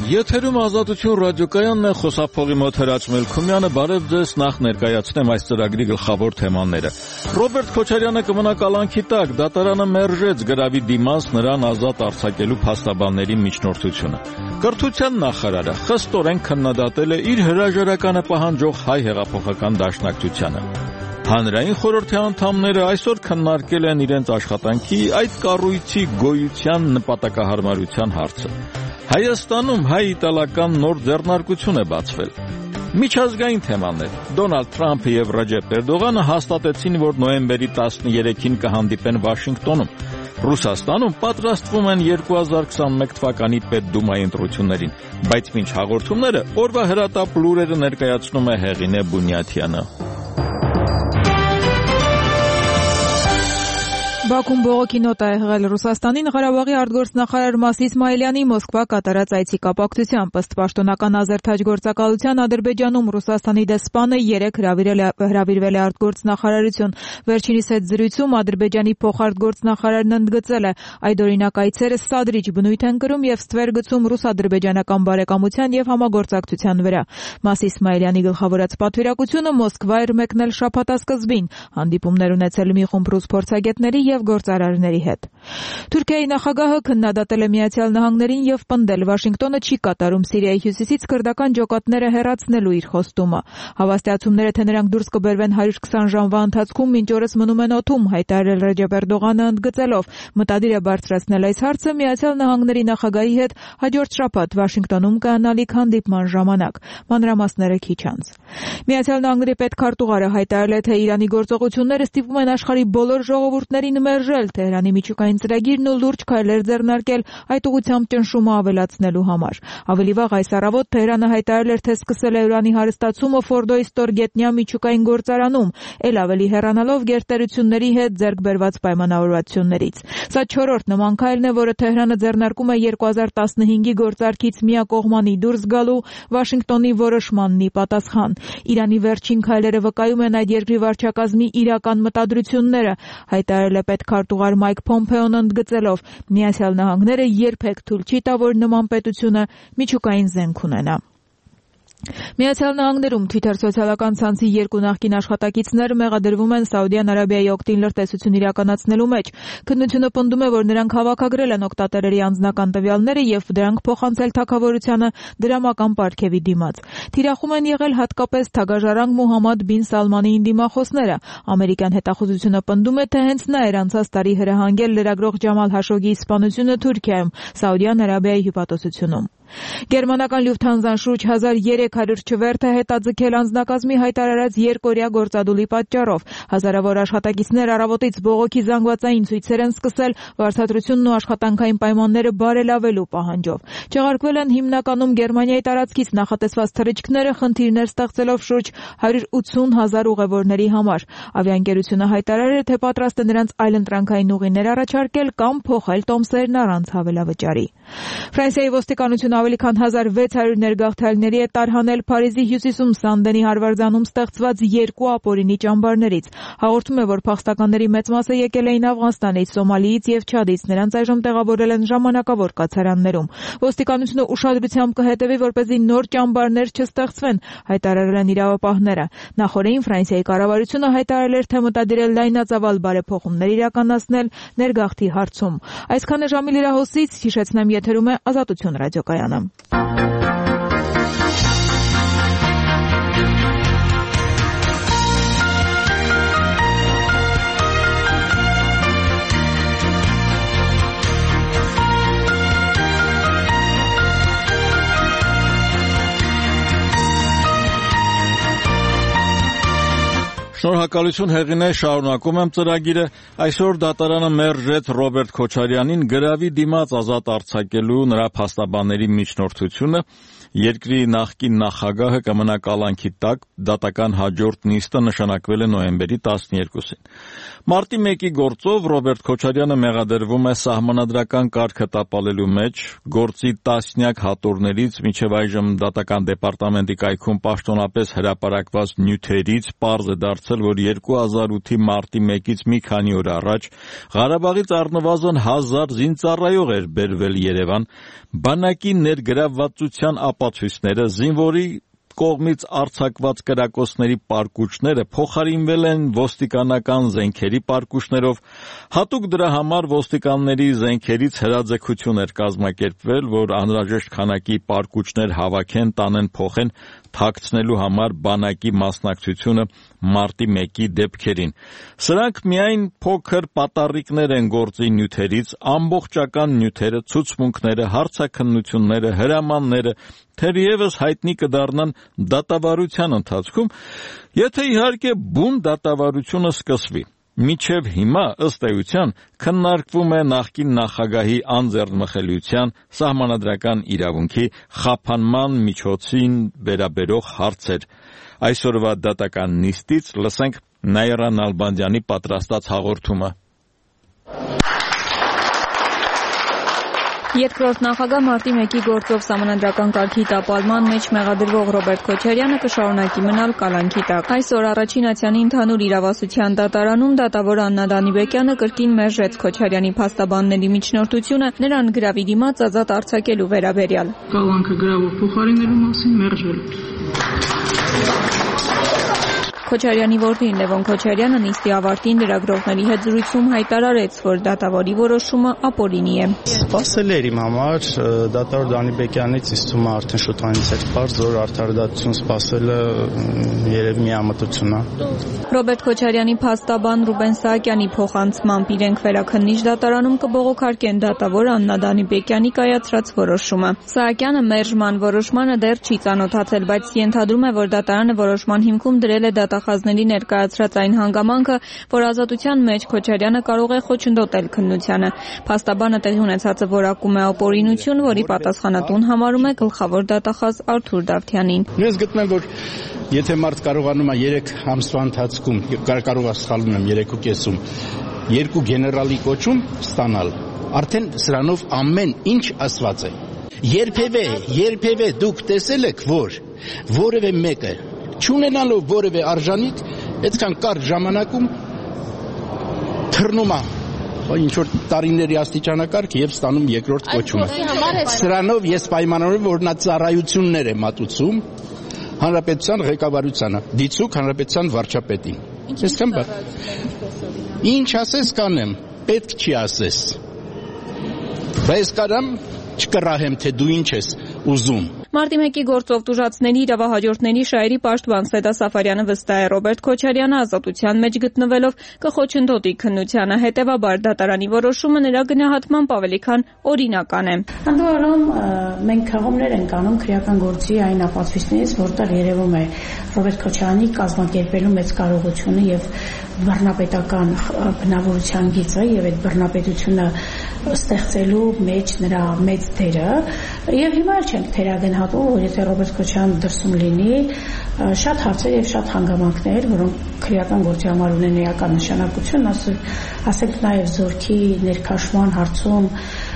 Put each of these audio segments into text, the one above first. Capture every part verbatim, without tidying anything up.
Եթերում Ազատություն ռադիոկայանն է, խոսափողի մոտ Հրաչ Մելքումյանը, բարև ձեզ, նախ ներկայացնեմ այս ծրագրի գլխավոր թեմաները։ Ռոբերտ Քոչարյանը կմնա կալանքի տակ, դատարանը մերժեց գրավի դիմաց նրան ազատ արձակելու փաստաբանների միջնորդությունը։ Կրթության նախարարը խստորեն քննադատել է իր հրաժարականը պահանջող Հայ հեղափոխական դաշնակցությանը։ Հանրային խորհրդի անդամները այսօր քննարկել են իրենց աշխատանքի այդ կառույցի գոյության նպատակահարմարության հարցը։ Հայաստանում հայ-իտալական նոր ձեռնարկություն է բացվել։ Միջազգային թեմաներ։ Դոնալդ Թրամփը եւ Ռեջեփ Էրդողանը հաստատեցին, որ նոյեմբերի տասներեքին կհանդիպեն Վաշինգտոնում։ Ռուսաստանում պատրաստվում են երկու հազար քսանմեկ թվականի պետդումայի ընտրություններին, բայց մինչ հաղորդումները օրվա հրատապ լուրերը ներկայացնում է Հեղինե Բունյաթյանը։ Բաքուն բողոքի նոտ է եղել Ռուսաստանին Ղարաբաղի արտգործնախարար Մաս Իսմայելյանի Մոսկվա կատարած այցի կապակցությամբ։ Ըստ պաշտոնական ազերթաջ գործակալության Ադրբեջանում Ռուսաստանի դեսպանը երեկ հրավիրվել է արտգործնախարարություն։ Վերջինիս հետ զրույցում Ադրբեջանի փոխարտգործնախարարն ընդգծել է, այդ օրինակ այցերը սադրիչ բնույթ են կրում եւ ստվեր գցում ռուս-ադրբեջանական բարեկամության եւ համագործակցության վրա։ Մաս Իսմայելյանի գլխավորած պատվիրակությունը Մոսկվա էր մեկնել շաբաթասկզբին, հանդիպումներ ունեցել մի խումբ ռուս փորձագետների եւ գործարարների հետ։ Թուրքիայի նախագահը քննադատել է Միացյալ Նահանգներին եւ պնդել Վաշինգտոնը չի կատարում Սիրիայի հյուսիսից քրդական ջոկատները հեռացնելու իր խոստումը։ Հավաստիացումները, թե նրանք դուրս կբերվեն հարյուր քսան ժամվա ընթացքում, մինչ օրս մնում են օդում, հայտարարել Ռեջեփ Էրդողանը ընդգծելով, մտադիր է բարձրացնել այս հարցը Միացյալ Նահանգների նախագահի հետ հաջորդ շաբաթ Վաշինգտոնում կայանալիք հանդիպման ժամանակ։ Մանրամասները քիչ անց։ Միացյալ Նահանգների պետքարտուղարը հայտարարել է, թե Իրանի գործողությունները ստիպում են աշխարհի բոլոր ժողովուրդներին մերժել Թեհրանի միջուկային ծրագիրն ու լուրջ քայլեր ձեռնարկել այդ ուղղությամբ ճնշումը ավելացնելու համար։ Ավելի վաղ այս առավոտ Թեհրանը հայտարարել էր, թե սկսել է ուրանի հարստացումը Ֆորդոյի ստորգետնյա միջուկային գործարանում, ել ավելի հեռանալով գերտերությունների հետ ձեռք բերված պայմանավորվածություններից։ Սա չորրորդ նման քայլն է, որը Թեհրանը ձեռնարկում է երկու հազար տասնհինգի գործարքից միակողմանի դուրս գալու Վաշինգտոնի որոշմանն ի պատասխան։ Իրանի վերջին քայլերը վկայում են այդ երկրի վարչակազմի իրական մտադրությունները, հայտարարել է պետքարտուղար Մայք Փոմփեոն ընդգծելով, Միացյալ Նահանգները երբեք թույլ չի տա, որ նման պետությունը միջուկային զենք ունենա։ Միացյալ Նահանգներում Twitter սոցիալական ցանցի երկու նախկին աշխատակիցներ մեղադրվում են Սաուդյան Արաբիայի օգտին լրտեսություն իրականացնելու մեջ։ Քննությունը պնդում է, որ նրանք հավաքագրել են օգտատերերի անձնական տվյալները եւ դրանք փոխանցել թագավորությանը դրամական պարգևի դիմաց։ Թիրախում են եղել հատկապես թագաժարանք Մուհամմադ բին Սալմանիին դիմախոսները։ Ամերիկյան հետախուզությունը պնդում է, թե հենց նա էր անցած տարի հրահանգել լրագրող Ջամալ Հաշոգիի սպանությունը Թուրքիայում, Սաուդյան Արաբիայի հյուպատոսությունում։ Գերմանական Լյուֆթանզան շուրջ հազար երեք հարյուր չվերթ է հետաձգել անձնակազմի հայտարարած երկօրյա գործադուլի պատճառով։ Հազարավոր աշխատակիցներ առավոտից բողոքի զանգվածային ցույցեր են սկսել վարձատրությունն ու աշխատանքային պայմանները բարելավելու պահանջով։ Չեղարկվել են հիմնականում Գերմանիայի տարածքից նախատեսված թռիչքները, խնդիրներ ստեղծելով շուրջ հարյուր ութսուն հազար ուղևորների համար։ Ավիաընկերությունը հայտարարել է, թե պատրաստ է նրանց այլընտրանքային ուղիներ առաջարկել կամ փոխել տոմսերն առանց հավելավճարի։ Ֆրանսիայի ոստիկանությունը ավելի քան հազար վեց հարյուր ներգաղթյալների է տարհանել Փարիզի հյուսիսում Սանդենի հարվարձանում ստեղծված երկու ապօրինի ճամբարներից։ Հաղորդում է, որ փախստականների մեծ մասը եկել էին Աֆղանստանից, Սոմալիից եւ Չադից, նրանց այժմ տեղավորել են ժամանակավոր կացարաններում։ Ոստիկանությունը ուշադրությամբ կհետևի, որպեսզի նոր ճամբարներ չստեղծվեն, հայտարարել են իրավապահները։ Նախորդին Ֆրանսիայի կառավարությունը հայտարարել էր, թե մտադիր է լայնածավալ բարեփոխումներ իրականացնել ներգաղթի հարցում։ Այսքանը ժամի լրահոսից, հիշեցնեմ, եթերում է Ազատություն ռադիոկայանը։ Շնորհակալություն Հեղինե, շարունակում եմ ծրագիրը։ Այսօր դատարանը մերժեց Ռոբերտ Քոչարյանին գրավի դիմաց ազատ արձակելու նրա փաստաբանների միջնորդությունը։ Երկրի նախկին նախագահը կմնա կալանքի տակ, դատական հաջորդ նիստը նշանակվել է նոյեմբերի տասներկուսին։ Մարտի մեկի գործով Ռոբերտ Քոչարյանը մեղադրվում է սահմանադրական կարգը տապալելու մեջ, գործի տասնյակ հատորներից մինչև այժմ դատական դեպարտամենտի կայքում պաշտոնապես հրապարակված նյութերից պարզ է դարձել, որ որ երկու հազար ութի մարտի մեկից մի քանի օր առաջ Ղարաբաղից առնվազն հազար զինծառայող էր բերվել Երևան, բանակի ներգրավվածության ապացույցները, զինվորի կողմից արձակված կրակոցների պարկուճները փոխարինվել են ոստիկանական զենքերի պարկուճներով, հատուկ դրա համար ոստիկանների զենքերից հրաձգություն էր կազմակերպվել, որ անհրաժեշտ քանակի պարկուճներ հավաքեն, տանեն, փոխեն, թաքցնելու համար բանակի մասնակցությունը մարտի մեկի դեպքերին։ Սրանք միայն փոքր պատառիկներ են գործի նյութերից, ամբողջական նյութերը, ցուցմունքները, հարցաքննությունները, հրամանները թերևս հայտնի կդառնան դատավարության ընթացքում, եթե իհարկե բուն դատավարությունը սկսվի։ Մինչև հիմա, ըստ էության, քննարկվում է նախկին նախագահի անձեռնմխելիության, սահմանադրական իրավունքի, խափանման միջոցին վերաբերող հարցեր։ Այսօրվա դատական նիստից լսենք Նաիրա Նալբանդյանի պատրաստած հաղորդումը։ Երկրորդ նախագահ մարտի մեկի գործով սահմանադրական կարգի տապալման մեջ մեղադրվող Ռոբերտ Քոչարյանը կշարունակի մնալ կալանքի տակ։ Այսօր առաջին ատյանի ընդհանուր իրավասության դատարանում դատավոր Աննա Դանիբեկյանը կրկին մերժեց Քոչարյանի փաստաբանների միջնորդությունը նրան գրավի դիմաց ազատ արձակելու վերաբերյալ։ Կալանքը գրավով փոխարինելու մասին մերժել։ Քոչարյանի որդին Լևոն Քոչարյանը նիստի ավարտին լրագրողների հետ զրույցում հայտարարեց, որ դատավորի որոշումը ապօրինի է։ Սպասել էր իմ համար դատավոր Դանիբեկյանից ինձ թվում է արդեն շուտանից էր պարզ, որ արդարադատություն սպասելը երևի միամտություն է։ Ռոբերտ Քոչարյանի փաստաբան Ռուբեն Սահակյանի փոխանցմամբ իրենք վերաքննիչ դատարանում կբողոքարկեն դատավոր Աննա Դանիբեկյանի կայացրած որոշումը։ Սահակյանը մերժման որոշմանը դեռ չի ծանոթացել, բայց ենթադրում է, որ դատարանը որոշման հիմքում դրել է դատախազների ներկայացրած այն հանգամանքը, որ ազատության մեջ Քոչարյանը կարող է խոչընդոտել քննությանը։ Փաստաբանը տեղի ունեցածը որակում է ապօրինություն, որի պատասխանատուն համարում է գլխավոր դատախազ Արթուր Դավթյանին։ Ես գտնում եմ, որ եթե մարդ կարողանում է երեք ամսվա ընթացքում, կարող է սխալվում եմ երեք ու կեսում, երկու գեներալի կոչում ստանալ, արդեն սրանով ամեն ինչ ասված է։ Երբևէ, երբևէ դուք տեսել եք, որ որևէ մեկը չունենալով որևէ արժանիք, այդքան կարճ ժամանակում թռնում է ինչ որ տարիների աստիճանակարգ եւ ստանում երկրորդ կոչումը։ Սրանով ես պայմանավորում եմ, որ նա ծառայություններ է մատուցում հանրապետության ղեկավարությանը, դիցուք հանրապետության վարչապետին։ Այսքան բան։ Ինչ ասես կանեմ, պետք չի ասես։ Բայց կարամ չկռահեմ, թե դու ինչ ես ուզում։ Մարտի մեկի գործով տուժածների իրավահաջորդների շահերի պաշտպան Սեդա Սաֆարյանը վստահ է, Ռոբերտ Քոչարյանը ազատության մեջ գտնվելով կխոչընդոտի քննությանը, հետևաբար դատարանի որոշումը նրա գնահատմամբ ավելի քան օրինական է։ Ընդ որում մենք հաղումներ ենք անում քրեական գործի այն ապացույցներից, որտեղ երևում է Ռոբերտ Քոչարյանի կազմակերպելու մեծ կարողությունը եւ բռնապետական բնավորության գիծը եւ այդ բռնապետությունը ստեղծելու մեջ նրա մեծ դերը եւ հիմա էլ չենք թերագնահատում, որ եթե Ռոբերտ Քոչարյանը դրսում լինի, շատ հարցեր եւ շատ հանգամանքներ, որոնք քրեական գործի համար ունեն էական նշանակություն, ասենք նաեւ զորքի ներքաշման հարցում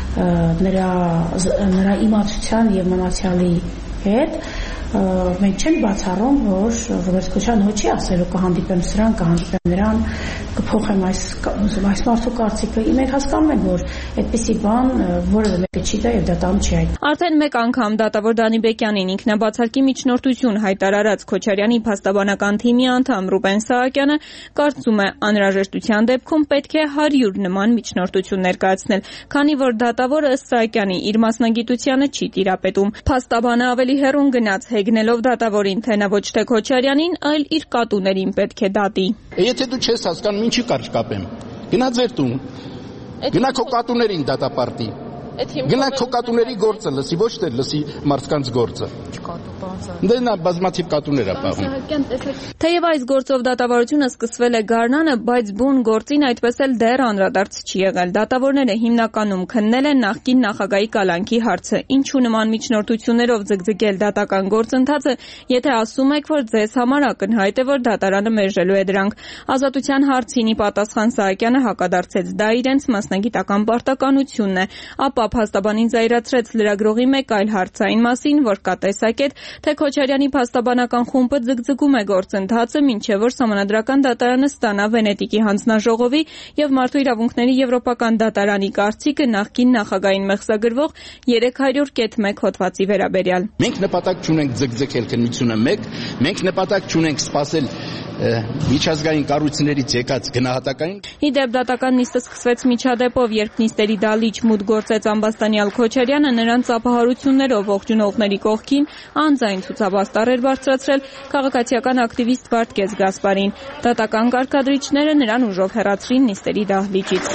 նրա նրա իմացության եւ մնացյալի հետ մենք չենք բացառում, որ Ռոբերտ Քոչարյանը ոչ չի ասելու կհանդիպեմ սրան, կհանդիպեմ նրան, կփոխեմ այս այս մարդու կարծիքը։ Մենք հասկանում ենք, որ այդպիսի բան որևէ մեկը չի դա եւ դատարանում չի այդ։ Արդեն մեկ անգամ դատավոր Դանիբեկյանին ինքնաբացարկի միջնորդություն հայտարարած Քոչարյանի փաստաբանական թիմի անդամ Ռուբեն Սահակյանը կարծում է, անհրաժեշտության դեպքում պետք է հարյուր նման միջնորդություն ներկայացնել, քանի որ դատավորը ըստ Սահակյանի իր մասնագիտությանը չի տիրապետում։ Փաստաբանը ավելի հեռուն գնաց հեգնելով դատավորին, թե նա ոչ թե Քոչարյանին, այլ իր կատուներին պետք է դատի։ Եթե դու չես հասկանում, ինչի կարճ կապեմ։ Գնա ձեր տուն։ Գնա քո կատուներին դատապարտի։ Գնա քո կատուների գործը լսի, ոչ թե լսի մարդկանց գործը։ Դե նա բազմաթիվ կատուներ է պահում։ Թեև այս գործով դատավարությունը սկսվել է գարնանը, բայց բուն գործին այդպես էլ դեռ անդրադարձ չի եղել։ Դատավորները հիմնականում քննել են նախկին նախագահի կալանքի հարցը։ Ինչու նման միջնորդություններով ձգձգել դատական գործընթացը, եթե ասում եք, որ ձեզ համար ակնհայտ է, որ դատարանը մերժելու է դրանք։ Ազատության հարցինի պատասխան Սահակյանը հակադարձեց, դա իրենց մասնագիտական պարտականությունն է, ապա փաստաբանին զայրացրեց լրագրողի մեկ այլ հարցային մասին, որ կա տեսակետ, թե Քոչարյանի փաստաբանական խումբը ձգձգում է գործընթացը, մինչև որ Սահմանադրական դատարանը ստանա Վենետիկի հանձնաժողովի եւ Մարդու իրավունքների Եվրոպական դատարանի կարծիքը նախկին նախագահային մեղսագրվող երեք հարյուր կետ մեկ հոդվածի վերաբերյալ։ Մենք նպատակ չունենք ձգձգել քննությունը մեկ, մենք նպատակ չունենք սпасել միջազգային կառույցներից եկած գնահատակային։ Իդեպ դատական նիստը սկսվեց միջադեպով, երբ նիստերի դալիճ մուտք գործեց ամբաստանյալ Քոչարյանը, նրան ծափահարություններով ողջունողների կողքին անձայն ցուցաբաստար էր բարձրացրել քաղաքացիական ակտիվիստ Վարդգես Գասպարին։ Դատական կարգադրիչները նրան ուժով հեռացրին նիստերի դահլիճից։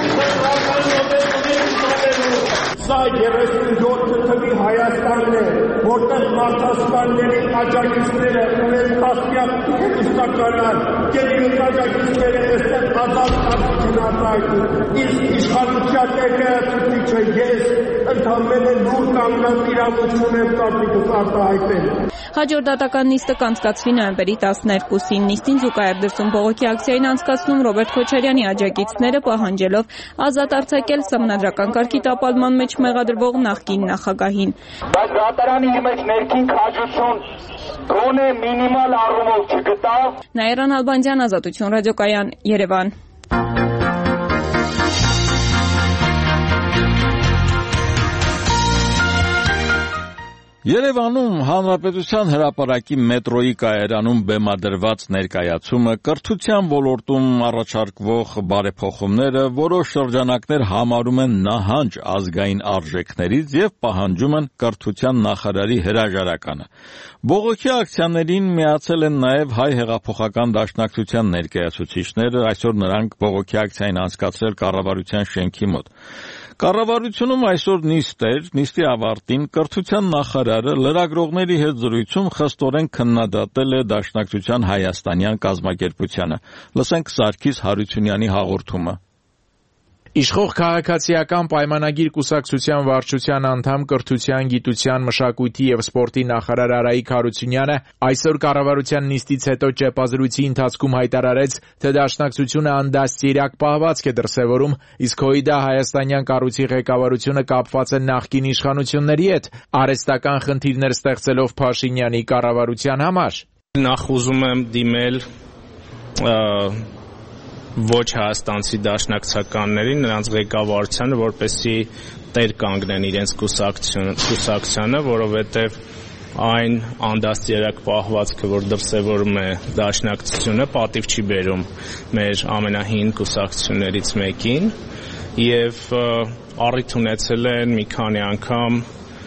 Սա երեսունյոթ թվի Հայաստանն է, որտեղ մարդասպանների աջակիցները ունեն տասնյակ ուսուցականան, և իրենց աջակիցները այստեղ ազատ կարծիքին արտահայտում։ Իսկ իշխանության ներկայացուցիչը ես ընդամենը լուր կանգնած իրավություն եմ կարծիքս արտահայտել։ Հաջորդ դատական նիստը կանցկացվի նոյեմբերի տասներկուսին։ Նիստին զուգահեռ դրսում բողոքի ակցիային անցկացնում Ռոբերտ Քոչարյանի աջակիցները, պահանջելով ազատ արձակել Սահմանադրական կարգի տապալման մեջ մեղադրվող նախկին նախագահին։ Բայց դատարանը իր մեջ ներքին քաջություն գոնե մինիմալ առումով չգտավ։ Նաիրա Նալբանդյան, Ազատություն ռադիոկայան, Երևան։ Երևանում Հանրապետության հրապարակի մետրոյի կայարանում բեմադրված ներկայացումը կրթության ոլորտում առաջարկվող բարեփոխումները որոշ շրջանակներ համարում են նահանջ ազգային արժեքներից եւ պահանջում են կրթության նախարարի հրաժարականը։ Բողոքի ակցիաներին միացել են նաեւ Հայ հեղափոխական դաշնակցության ներկայացուցիչները, այսօր նրանք բողոքի ակցիային անցկացրել կառավարության շենքի մոտ։ Կառավարությունում այսօր նիստ էր, նիստի ավարտին կրթության նախարարը լրագրողների հետ զրույցում խստորեն քննադատել է Դաշնակցության հայաստանյան կազմակերպությանը։ Լսենք Սարգիս Հարությունյանի հաղորդումը։ Իշխող քաղաքացիական պայմանագիր կուսակցության վարչության անդամ կրթության, գիտության, մշակույթի եւ սպորտի նախարար Արայիկ Հարությունյանը այսօր կառավարության նիստից հետո ճեպազրույցի ընթացքում հայտարարեց, թե Դաշնակցությունը անդաստիարակ պահվածք է դրսևորում, իսկ ՀՅԴ հայաստանյան կառույցի ղեկավարությունը կապված է նախկին իշխանությունների հետ, արհեստական խնդիրներ ստեղծելով Փաշինյանի կառավարության համար։ Նախ ուզում եմ դիմել ոչ հայաստանցի դաշնակցականներին, նրանց ղեկավարությանը, որպեսզի տեր կանգնեն իրենց կուսակցությանը, որովհետև այն անդաստիարակ պահվածքը, որ դրսևորում է Դաշնակցությունը, պատիվ չի բերում մեր ամենահին կուսակցություններից մեկին, եւ առիթ ունեցել են մի քանի անգամ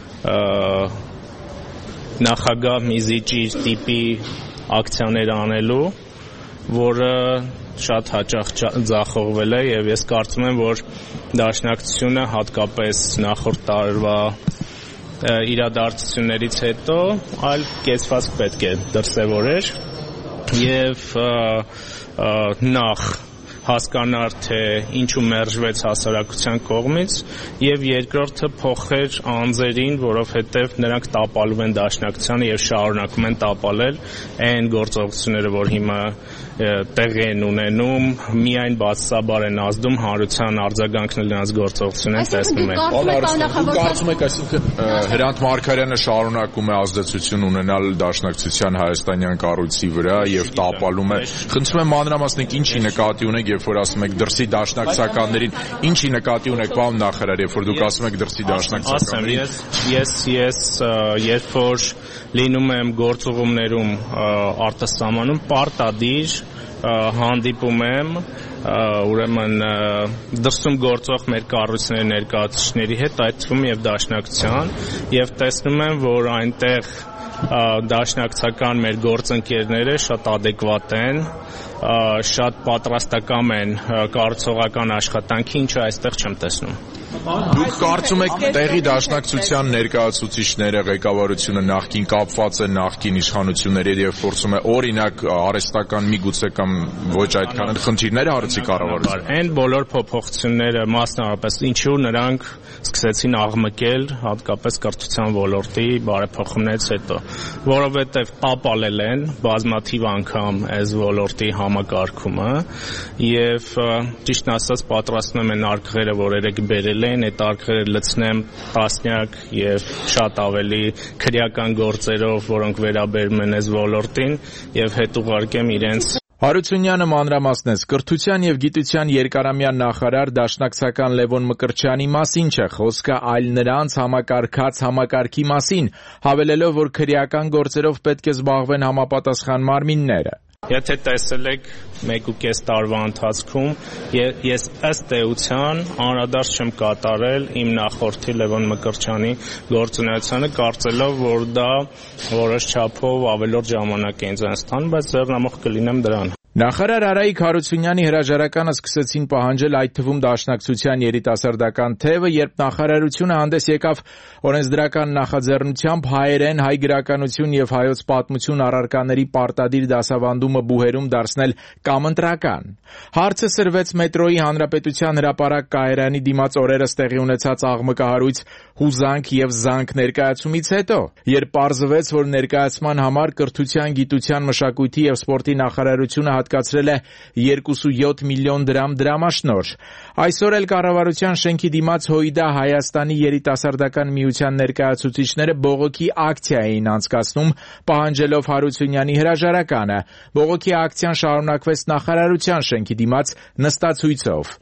նախագահ Միզիճի տիպի ակցիաներ անելու, որը շատ հաճախ ձախողվել է եւ ես կարծում եմ, որ Դաշնակցությունը հատկապես նախորդ տարվա իրադարձություններից հետո այլ կեցվածք պետք է դրսևորեր եւ նախ հասկանար, թե ինչու մերժվեց հասարակության կողմից եւ երկրորդը փոխեր անձերին, որովհետեւ նրանք տապալում են Դաշնակցությանը եւ շարունակում են տապալել այն գործողությունները, որ հիմա տեղի են ունենում, միայն բացասաբար են ազդում հանրության արձագանքն նրանց գործողությունն են տեսնում են։ Դուք կարծում եք, այսինքն Հրանտ Մարգարյանը շարունակում է ազդեցություն ունենալ Դաշնակցության հայաստանյան կառույցի վրա եւ տապալում է։ Խնդրում եմ մանրամասնեք ինչի նկատի ունեք, երբ որ ասում եք դրսի դաշնակցականներին, ինչի նկատի ունեք, պարոն նախարար, երբ որ դուք ասում եք դրսի դաշնակցականներին։ Ես ես երբ որ լինում եմ գործուղումներում արտասահմանում պարտադիր հանդիպում եմ ուրեմն դրսում գործող մեր կառույցների ներկայացուցիչների հետ, այդ թվում եւ Դաշնակցության, եւ տեսնում եմ, որ այնտեղ դաշնակցական մեր գործընկերները շատ ադեկվատ են, շատ պատրաստակամ են կառուցողական աշխատանքի, ինչը այստեղ չեմ տեսնում։ Դուք կարծում եք տեղի Դաշնակցության ներկայացուցիչները, ղեկավարությունը նախկին կապված է նախկին իշխանությունների հետ եւ փորձում է օրինակ արհեստական միգուցե կամ ոչ այդքան խնդիրներ հարցի կառավարություն։ Այն բոլոր փոփոխությունները մասնավորապես ինչու նրանք սկսեցին աղմկել հատկապես կրթության ոլորտի բարեփոխումներից հետո, որովհետեւ տապալել են բազմաթիվ անգամ այս ոլորտի համակարգումը եւ ճիշտն ասած պատրաստում են արկղերը, որ երեք բերել եղել են, այդ արկղերը լցնեմ տասնյակ եւ շատ ավելի քրեական գործերով, որոնք վերաբերում են այս ոլորտին եւ հետ ուղարկեմ իրենց Հարությունյանը մանրամասնեց կրթության եւ գիտության երկարամյա նախարար դաշնակցական Լևոն Մկրտչյանի մասին չէ խոսքը, այլ նրանց համակարգած համակարգի մասին, հավելելով, որ քրեական գործերով պետք է զբաղվեն համապատասխան մարմինները։ Եթե տեսել եք մեկ ու կես տարվա ընթացքում, ես ըստ էության անդրադարձ չեմ կատարել իմ նախորդի Լևոն Մկրտչյանի գործունեությանը, կարծելով, որ դա որոշ չափով ավելորդ ժամանակ է ինձ անց տան, բայց ձեռնամուխ կլինեմ դրան։ Նախարար Արայիկ Հարությունյանի հրաժարականը սկսեցին պահանջել այդ թվում դաշնակցության երիտասարդական թևը, երբ նախարարությունը հանդես եկավ օրենսդրական նախաձեռնությամբ հայերեն, հայ գրականություն եւ հայոց պատմություն առարկաների պարտադիր դասավանդումը բուհերում դարձնել կամընտրական։ Հարցը սրվեց մետրոյի Հանրապետության հրապարակ կայարանի դիմաց օրերս տեղի ունեցած աղմկահարույց հուզանք եւ զանք ներկայացումից հետո, երբ պարզվեց, որ ներկայացման համար կրթության, գիտության, մշակույթի եւ սպորտի նախարարությունը հատկացրել է երկուսույոթ միլիոն դրամ դրամաշնորհ։ Այսօր էլ կառավարության շենքի դիմաց ՀՅԴ Հայաստանի երիտասարդական միության ներկայացուցիչները բողոքի ակցիա էին անցկացնում, պահանջելով Հարությունյանի հրաժարականը։ Բողոքի ակցիան շարունակվեց նախարարության շենքի դիմաց նստացույցով։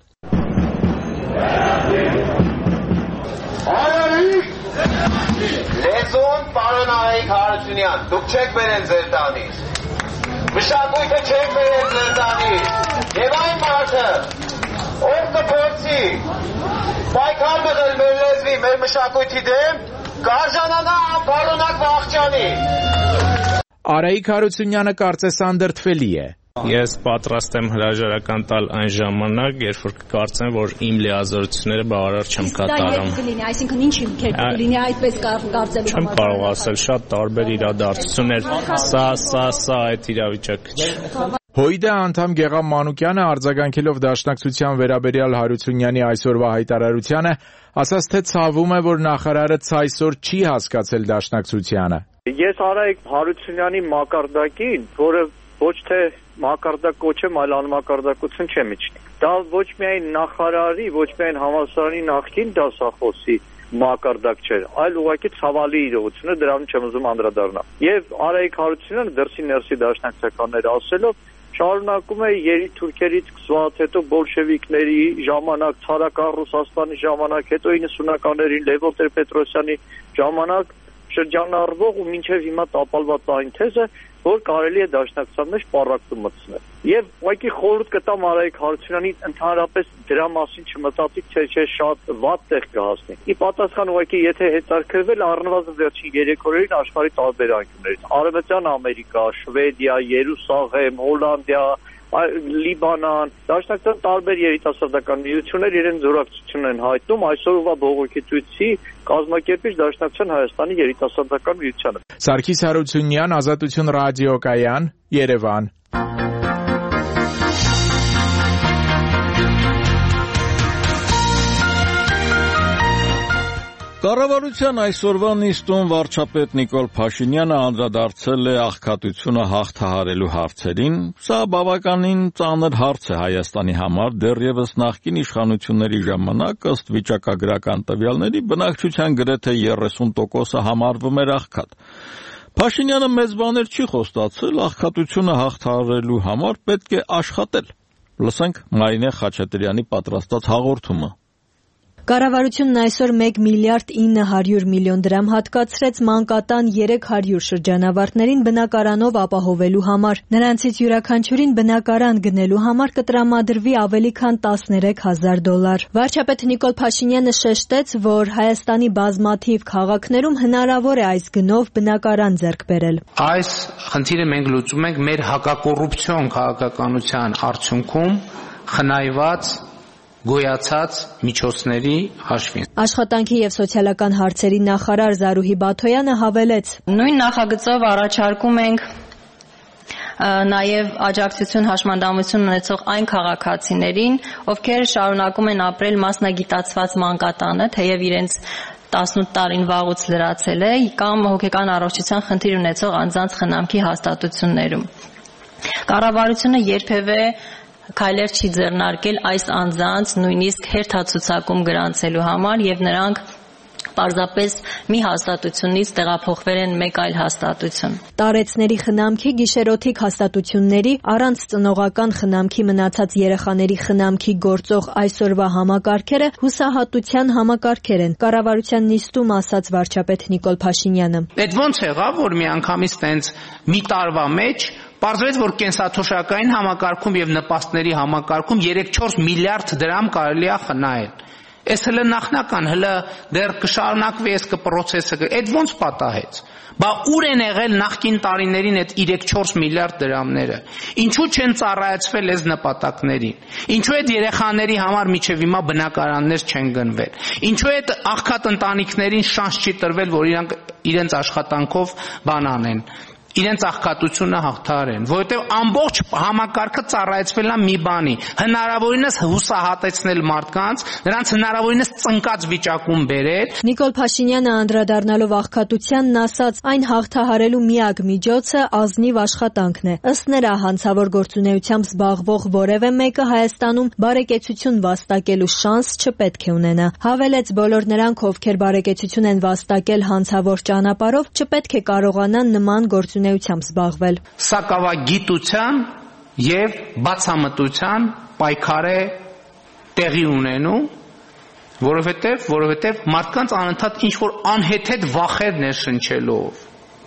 Լեզուն պարոն Արայիկ Հարությունյան, դուք չեք բերեն ձեր տանից։ Մշակույթը չեք բերեն ձեր տանից։ Եվ այն մարդը, ով կփորձի պայքար մղել մեր լեզվի, մեր մշակույթի դեմ, կարժանանա անփարունակ վախճանի։ Արայիկ Հարությունյանը կարծես անդրդվելի է։ Ես պատրաստ եմ հրաժարական տալ այն ժամանակ, երբ որ կարծեմ, որ իմ լիազորությունները բավարար չեմ կատարում։ Այսինքն ինչ կլինի այդպես կարծելու համար։ Չեմ կարող ասել, շատ տարբեր իրադարձություններ, սա, սա, սա այդ իրավիճակը չէ։ ՀՅԴ անդամ Գեղամ Մանուկյանը արձագանքելով դաշնակցության վերաբերյալ Հարությունյանի այսօրվա հայտարարությանը, ասաց, թե ցավում է, որ նախարարը ցայսօր չի հասկացել դաշնակցությանը։ Ես Արայիկ Հարությունյանի մակարդակին, որը ոչ թե մակարդակ կոչեմ, այլ անմակարդակություն չեմ իջնի։ Դա ոչ միայն նախարարի, ոչ միայն համալսարանի նախկին դասախոսի մակարդակ չէր, այլ ուղղակի ցավալի իրողությունը, դրան չեմ ուզում անդրադառնալ։ Եվ Արայիկ Հարությունյանը դրսի ներսի դաշնակցականներ ասելով շարունակում է երի թուրքերից սկսված, հետո բոլշևիկների ժամանակ, ցարական Ռուսաստանի ժամանակ, հետո իննսունականներին Լևոն Տեր-Պետրոսյանի ժամանակ շրջանառվող ու մինչև հիմա տապալված այն թեզը, որ կարելի է դաշնակցության մեջ պառակտում մտցնել։ Եվ ուղղակի խորհուրդ կտամ Արայիկ Հարությունյանին ընդհանրապես դրա մասին չմտածի, չէ, չէ, շատ վատ տեղ կհասնի։ Ի պատասխան ուղղակի եթե հետաքրքրվել առնվազն վերջին երեք օրերին աշխարհի տարբեր անկյուններից, Արևմտյան Ամերիկա, Շվեդիա, Երուսաղեմ, Հոլանդիա, Լիբանան, դաշնակցության տարբեր երիտասարդական միություններ իրենց զորակցությունն են հայտնում այսօրվա բողոքի ցույցի կազմակերպիչ դաշնակցության Հայաստանի երիտասարդական միությանը։ Սարգիս Հարությունյան, Ազատություն ռադիոկայան, Երևան։ Կառավարության այսօրվա նիստում վարչապետ Նիկոլ Փաշինյանը անդրադարձել է աղքատությունը հաղթահարելու հարցերին։ Սա բավականին ծանր հարց է Հայաստանի համար, դեռևս նախկին իշխանությունների ժամանակ ըստ վիճակագրական տվյալների բնակչության գրեթե երեսուն տոկոսը համարվում էր աղքատ։ Փաշինյանը մեծ բաներ չի խոստացել, աղքատությունը հաղթահարելու համար պետք է աշխատել։ Լսենք Մարինե Խաչատրյանի պատրաստած հաղորդումը։ Կառավարությունն այսօր մեկ միլիարդ ինը հարյուր միլիոն դրամ հատկացրեց մանկատան երեք հարյուր շրջանավարտներին բնակարանով ապահովելու համար։ Նրանցից յուրաքանչյուրին բնակարան գնելու համար կտրամադրվի ավելի քան տասներեք հազար դոլար։ Վարչապետ Նիկոլ Փաշինյանը շեշտեց, որ Հայաստանի բազմաթիվ քաղաքներում հնարավոր է այս գնով բնակարան ձեռք բերել։ Այս խնդիրը մենք լուծում ենք մեր հակակոռուպցիոն քաղաքականության արդյունքում խնայված գոյացած միջոցների հաշվին։ Աշխատանքի եւ սոցիալական հարցերի նախարար Զարուհի Բաթոյանը հավելեց. Նույն նախագծով առաջարկում ենք նաև աջակցություն հաշմանդամություն ունեցող այն քաղաքացիներին, ովքեր շարունակում են ապրել մասնագիտացված մանկատանը, թեև իրենց տասնութ տարին վաղուց լրացել է, կամ հոգեկան առողջության խնդիր ունեցող անձանց խնամքի հաստատություններում։ Կառավարությունը երբևէ քայլեր չի ձեռնարկել այս անձանց նույնիսկ հերթացուցակում գրանցելու համար եւ նրանք պարզապես մի հաստատությունից տեղափոխվել են մեկ այլ հաստատություն։ Տարեցների խնամքի, գիշերօթիկ հաստատությունների, առանց ծնողական խնամքի մնացած երեխաների խնամքի գործող այսօրվա համակարգերը հուսահատության համակարգեր են, կառավարության նիստում ասաց վարչապետ Նիկոլ Փաշինյանը։ Այդ ոնց եղավ, որ միանգամից տենց մի տարվա մեջ պարզվեց, որ կենսաթոշակային համակարգում եւ նպաստների համակարգում երեք-չորս միլիարդ դրամ կարելի է խնայել։ Այս հլը նախնական, հլը դեռ կշարունակվի այս կպրոցեսը, այդ ոնց պատահեց։ Բա ուր են եղել նախկին տարիներին այդ երեք-չորս միլիարդ դրամները։ Ինչու չեն ծառայեցվել այս նպատակներին։ Ինչու այդ երեխաների համար մինչև հիմա բնակարաններ չեն գնվել։ Ինչու այդ աղքատ ընտանիքներին շանս չի տրվել, որ իրանք իրենց աշխատանքով բան անեն։ Իրենց աղքատությունը հաղթարեն, որովհետև ամբողջ համակարգը ծառայեցվել է մի բանի, հնարավորինս հուսահատեցնել մարդկանց, նրանց հնարավորինս ծնկած վիճակում բերել։ Նիկոլ Փաշինյանը անդրադառնալով աղքատությանն ասաց, այն հաղթահարելու միակ միջոցը ազնիվ աշխատանքն է։ Ըստ նրա, հանցավոր գործունեությամբ զբաղվող որևէ մեկը Հայաստանում բարեկեցություն վաստակելու շանս չպետք է ունենա։ Հավելեց, բոլոր նրանք, ովքեր բարեկեցություն են վաստակել հանցավոր ճանապարհով, չպետք է կարողանան նման գործունեությամբ զբաղվել։ Սակավագիտության եւ բացամտության պայքար է տեղի ունենում, որովհետեւ որովհետեւ մարդկանց անընդհատ ինչ որ անհեթեթ վախեր ներշնչելով,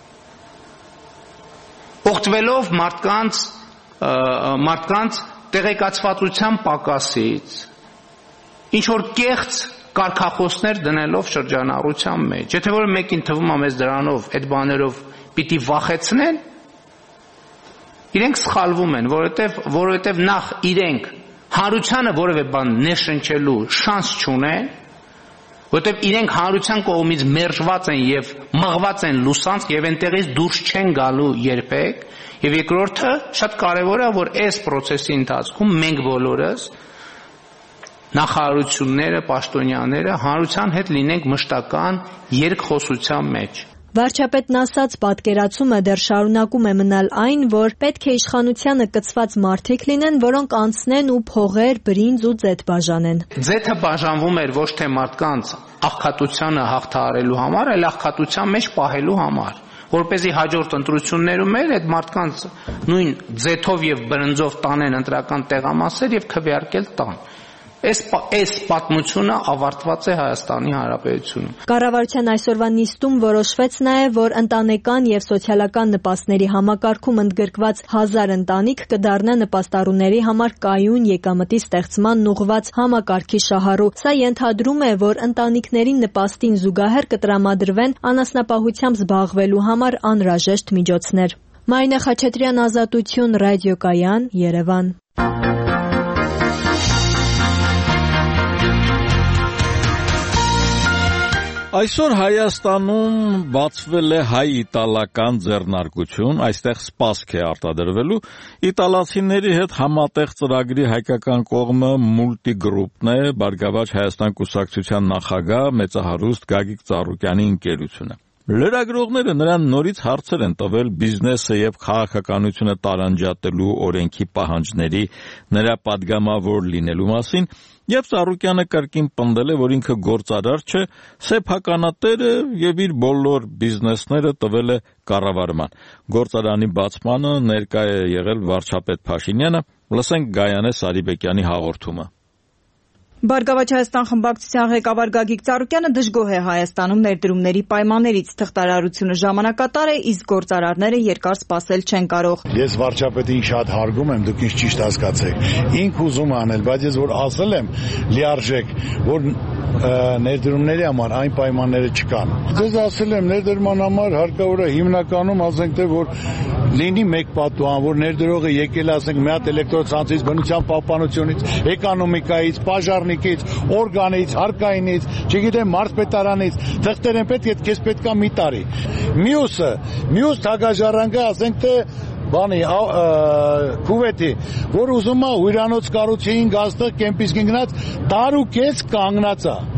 օգտվելով մարդկանց մարդկանց տեղեկացվածության պակասից, ինչ որ կեղծ կարգախոսներ դնելով շրջանառության մեջ։ Եթե որ մեկին թվում է մեզ դրանով, այդ բաներով պիտի վախեցնեն, իրենք սխալվում են, որովհետև որովհետև նախ իրենք հանրությանը որևէ բան ներշնչելու շանս չունեն, որովհետև իրենք հանրության կողմից մերժված են եւ մղված են լուսանց եւ այնտեղից դուրս չեն գալու երբեք, եւ երկրորդը շատ կարեւոր է, որ այս process-ի ընթացքում մենք բոլորս նախարարությունները, պաշտոնյաները հանրության հետ լինենք մշտական երկխոսության մեջ։ Վարչապետն ասաց, պատկերացումը դեռ շարունակում է մնալ այն, որ պետք է իշխանությանը կցված մարդիկ լինեն, որոնք անցնեն ու փողեր, բրինձ ու ձեթ բաժանեն։ Ձեթը բաժանվում էր ոչ թե մարդկանց աղքատությանը հաղթահարելու համար, այլ աղքատության մեջ պահելու համար, որպեսզի հաջորդ ընտրություններում էլ այդ մարդկանց նույն ձեթով եւ բրնձով տանեն ընտրական տեղամասեր եւ քվեարկել տան։ Այս այս պատմությունը ավարտված է Հայաստանի Հանրապետությունում։ Կառավարության այսօրվա նիստում որոշվեց նաև, որ ընտանեկան եւ սոցիալական նպաստների համակարգում ընդգրկված հազար ընտանիք կդառնա նպաստառուների համար կայուն եկամտի ստեղծման ուղղված համակարգի շահառու։ Սա ենթադրում է, որ ընտանիքների նպաստին զուգահեռ կտրամադրվեն անասնապահությամբ զբաղվելու համար անհրաժեշտ միջոցներ։ Մարինե Խաչատրյան, Ազատություն, Ռադիոկայան, Երևան։ Այսօր Հայաստանում բացվել է հայ-իտալական ձեռնարկություն, այստեղ սպասք է արտադրվելու, իտալացիների հետ համատեղ ծրագրի հայկական կողմը մուլտիգրուպն է, Բարգավաճ Հայաստան կուսակցության նախագահ մեծահարուստ Գագիկ Ծառուկյանի ընկերությունը։ Լրագրողները նրան նորից հարցեր են տվել բիզնեսը եւ քաղաքականությունը տարանջատելու օրենքի պահանջների նրա падգամավոր լինելու մասին, եւ Ծառուկյանը կրկին պնդել է, որ ինքը գործարար չէ, սեփականատեր է եւ իր բոլոր բիզնեսները տվել է կառավարման։ Գործարանի բացմանը ներկա է եղել վարչապետ Փաշինյանը, լսենք Գայանե Սարիբեկյանի հաղորդումը։ Բարգավաճ Հայաստան խմբակցության ղեկավար Գագիկ Ծառուկյանը դժգոհ է Հայաստանում ներդրումների պայմաններից, թղթարարությունը ժամանակատար է, իսկ գործարարները երկար սպասել չեն կարող։ Ես վարչապետին շատ հարգում եմ, դուք ինձ ճիշտ հասկացեք։ Ինք ուզում անել, բայց ես որ ասել եմ լիարժեք, որ ներդրումների համար այն պայմանները չկան։ Ձեզ ասել եմ, ներդրման համար հարկավոր է հիմնականում ասենք թե որ լինի մեկ պատուհան, որ ներդրողը եկել ասենք մի հատ էլեկտրոցանցից, բնության պահպանությունից, էկոնոմիկայից, պաշարնիկից, օրգանից, հարկայինից, չգիտեմ, մարզպետարանից, թղթեր են պետք է քեզ պետքա մի տարի։ Մյուսը, մյուս թագաժառանգը ասենք թե բանի քուվետի, որ ուզում է հյուրանոց կառուցեին գազդը կեմպինգ գնաց, տարուկես կանգնած է։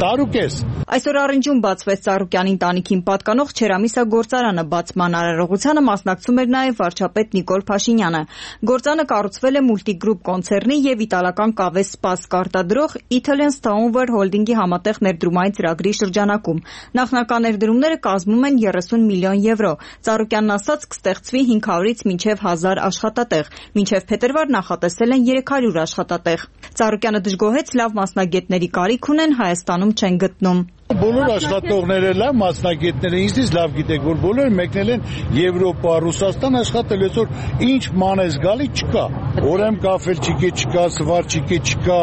Տարուկես։ Այսօր առնջում բացվեց Ծառուկյանի ընտանիքին պատկանող Չերամիսա գործարանը, բացման արարողությանը մասնակցում էր նաև վարչապետ Նիկոլ Փաշինյանը։ Գործանը կառուցվել է Multigroup կոնցեռնի եւ իտալական կավե Սպասկ արտադրող Italian Stonewear Holding-ի համատեղ ներդրումային ծրագրի շրջանակում։ Նախնական ներդրումները կազմում են երեսուն միլիոն եվրո։ Ծառուկյանն ասաց, կստեղծվի հինգ հարյուրից մինչև հազար աշխատատեղ։ Մինչև փետրվար նախատեսել են երեք հարյուր աշխատատեղ։ Ծառուկյանը դժգոհեց, լավ մասնագետների կարիք ունեն, Հայաստանում չեն գտնում։ Բոլոր աշխատողները լավ մասնագետներ են, ինձնից լավ գիտեք, որ բոլորը մեկնել են Եվրոպա, Ռուսաստան աշխատել, այսօր ինչ մանես գալի չկա։ Օրեմ կաֆել չկե չկա, սվար չկե չկա,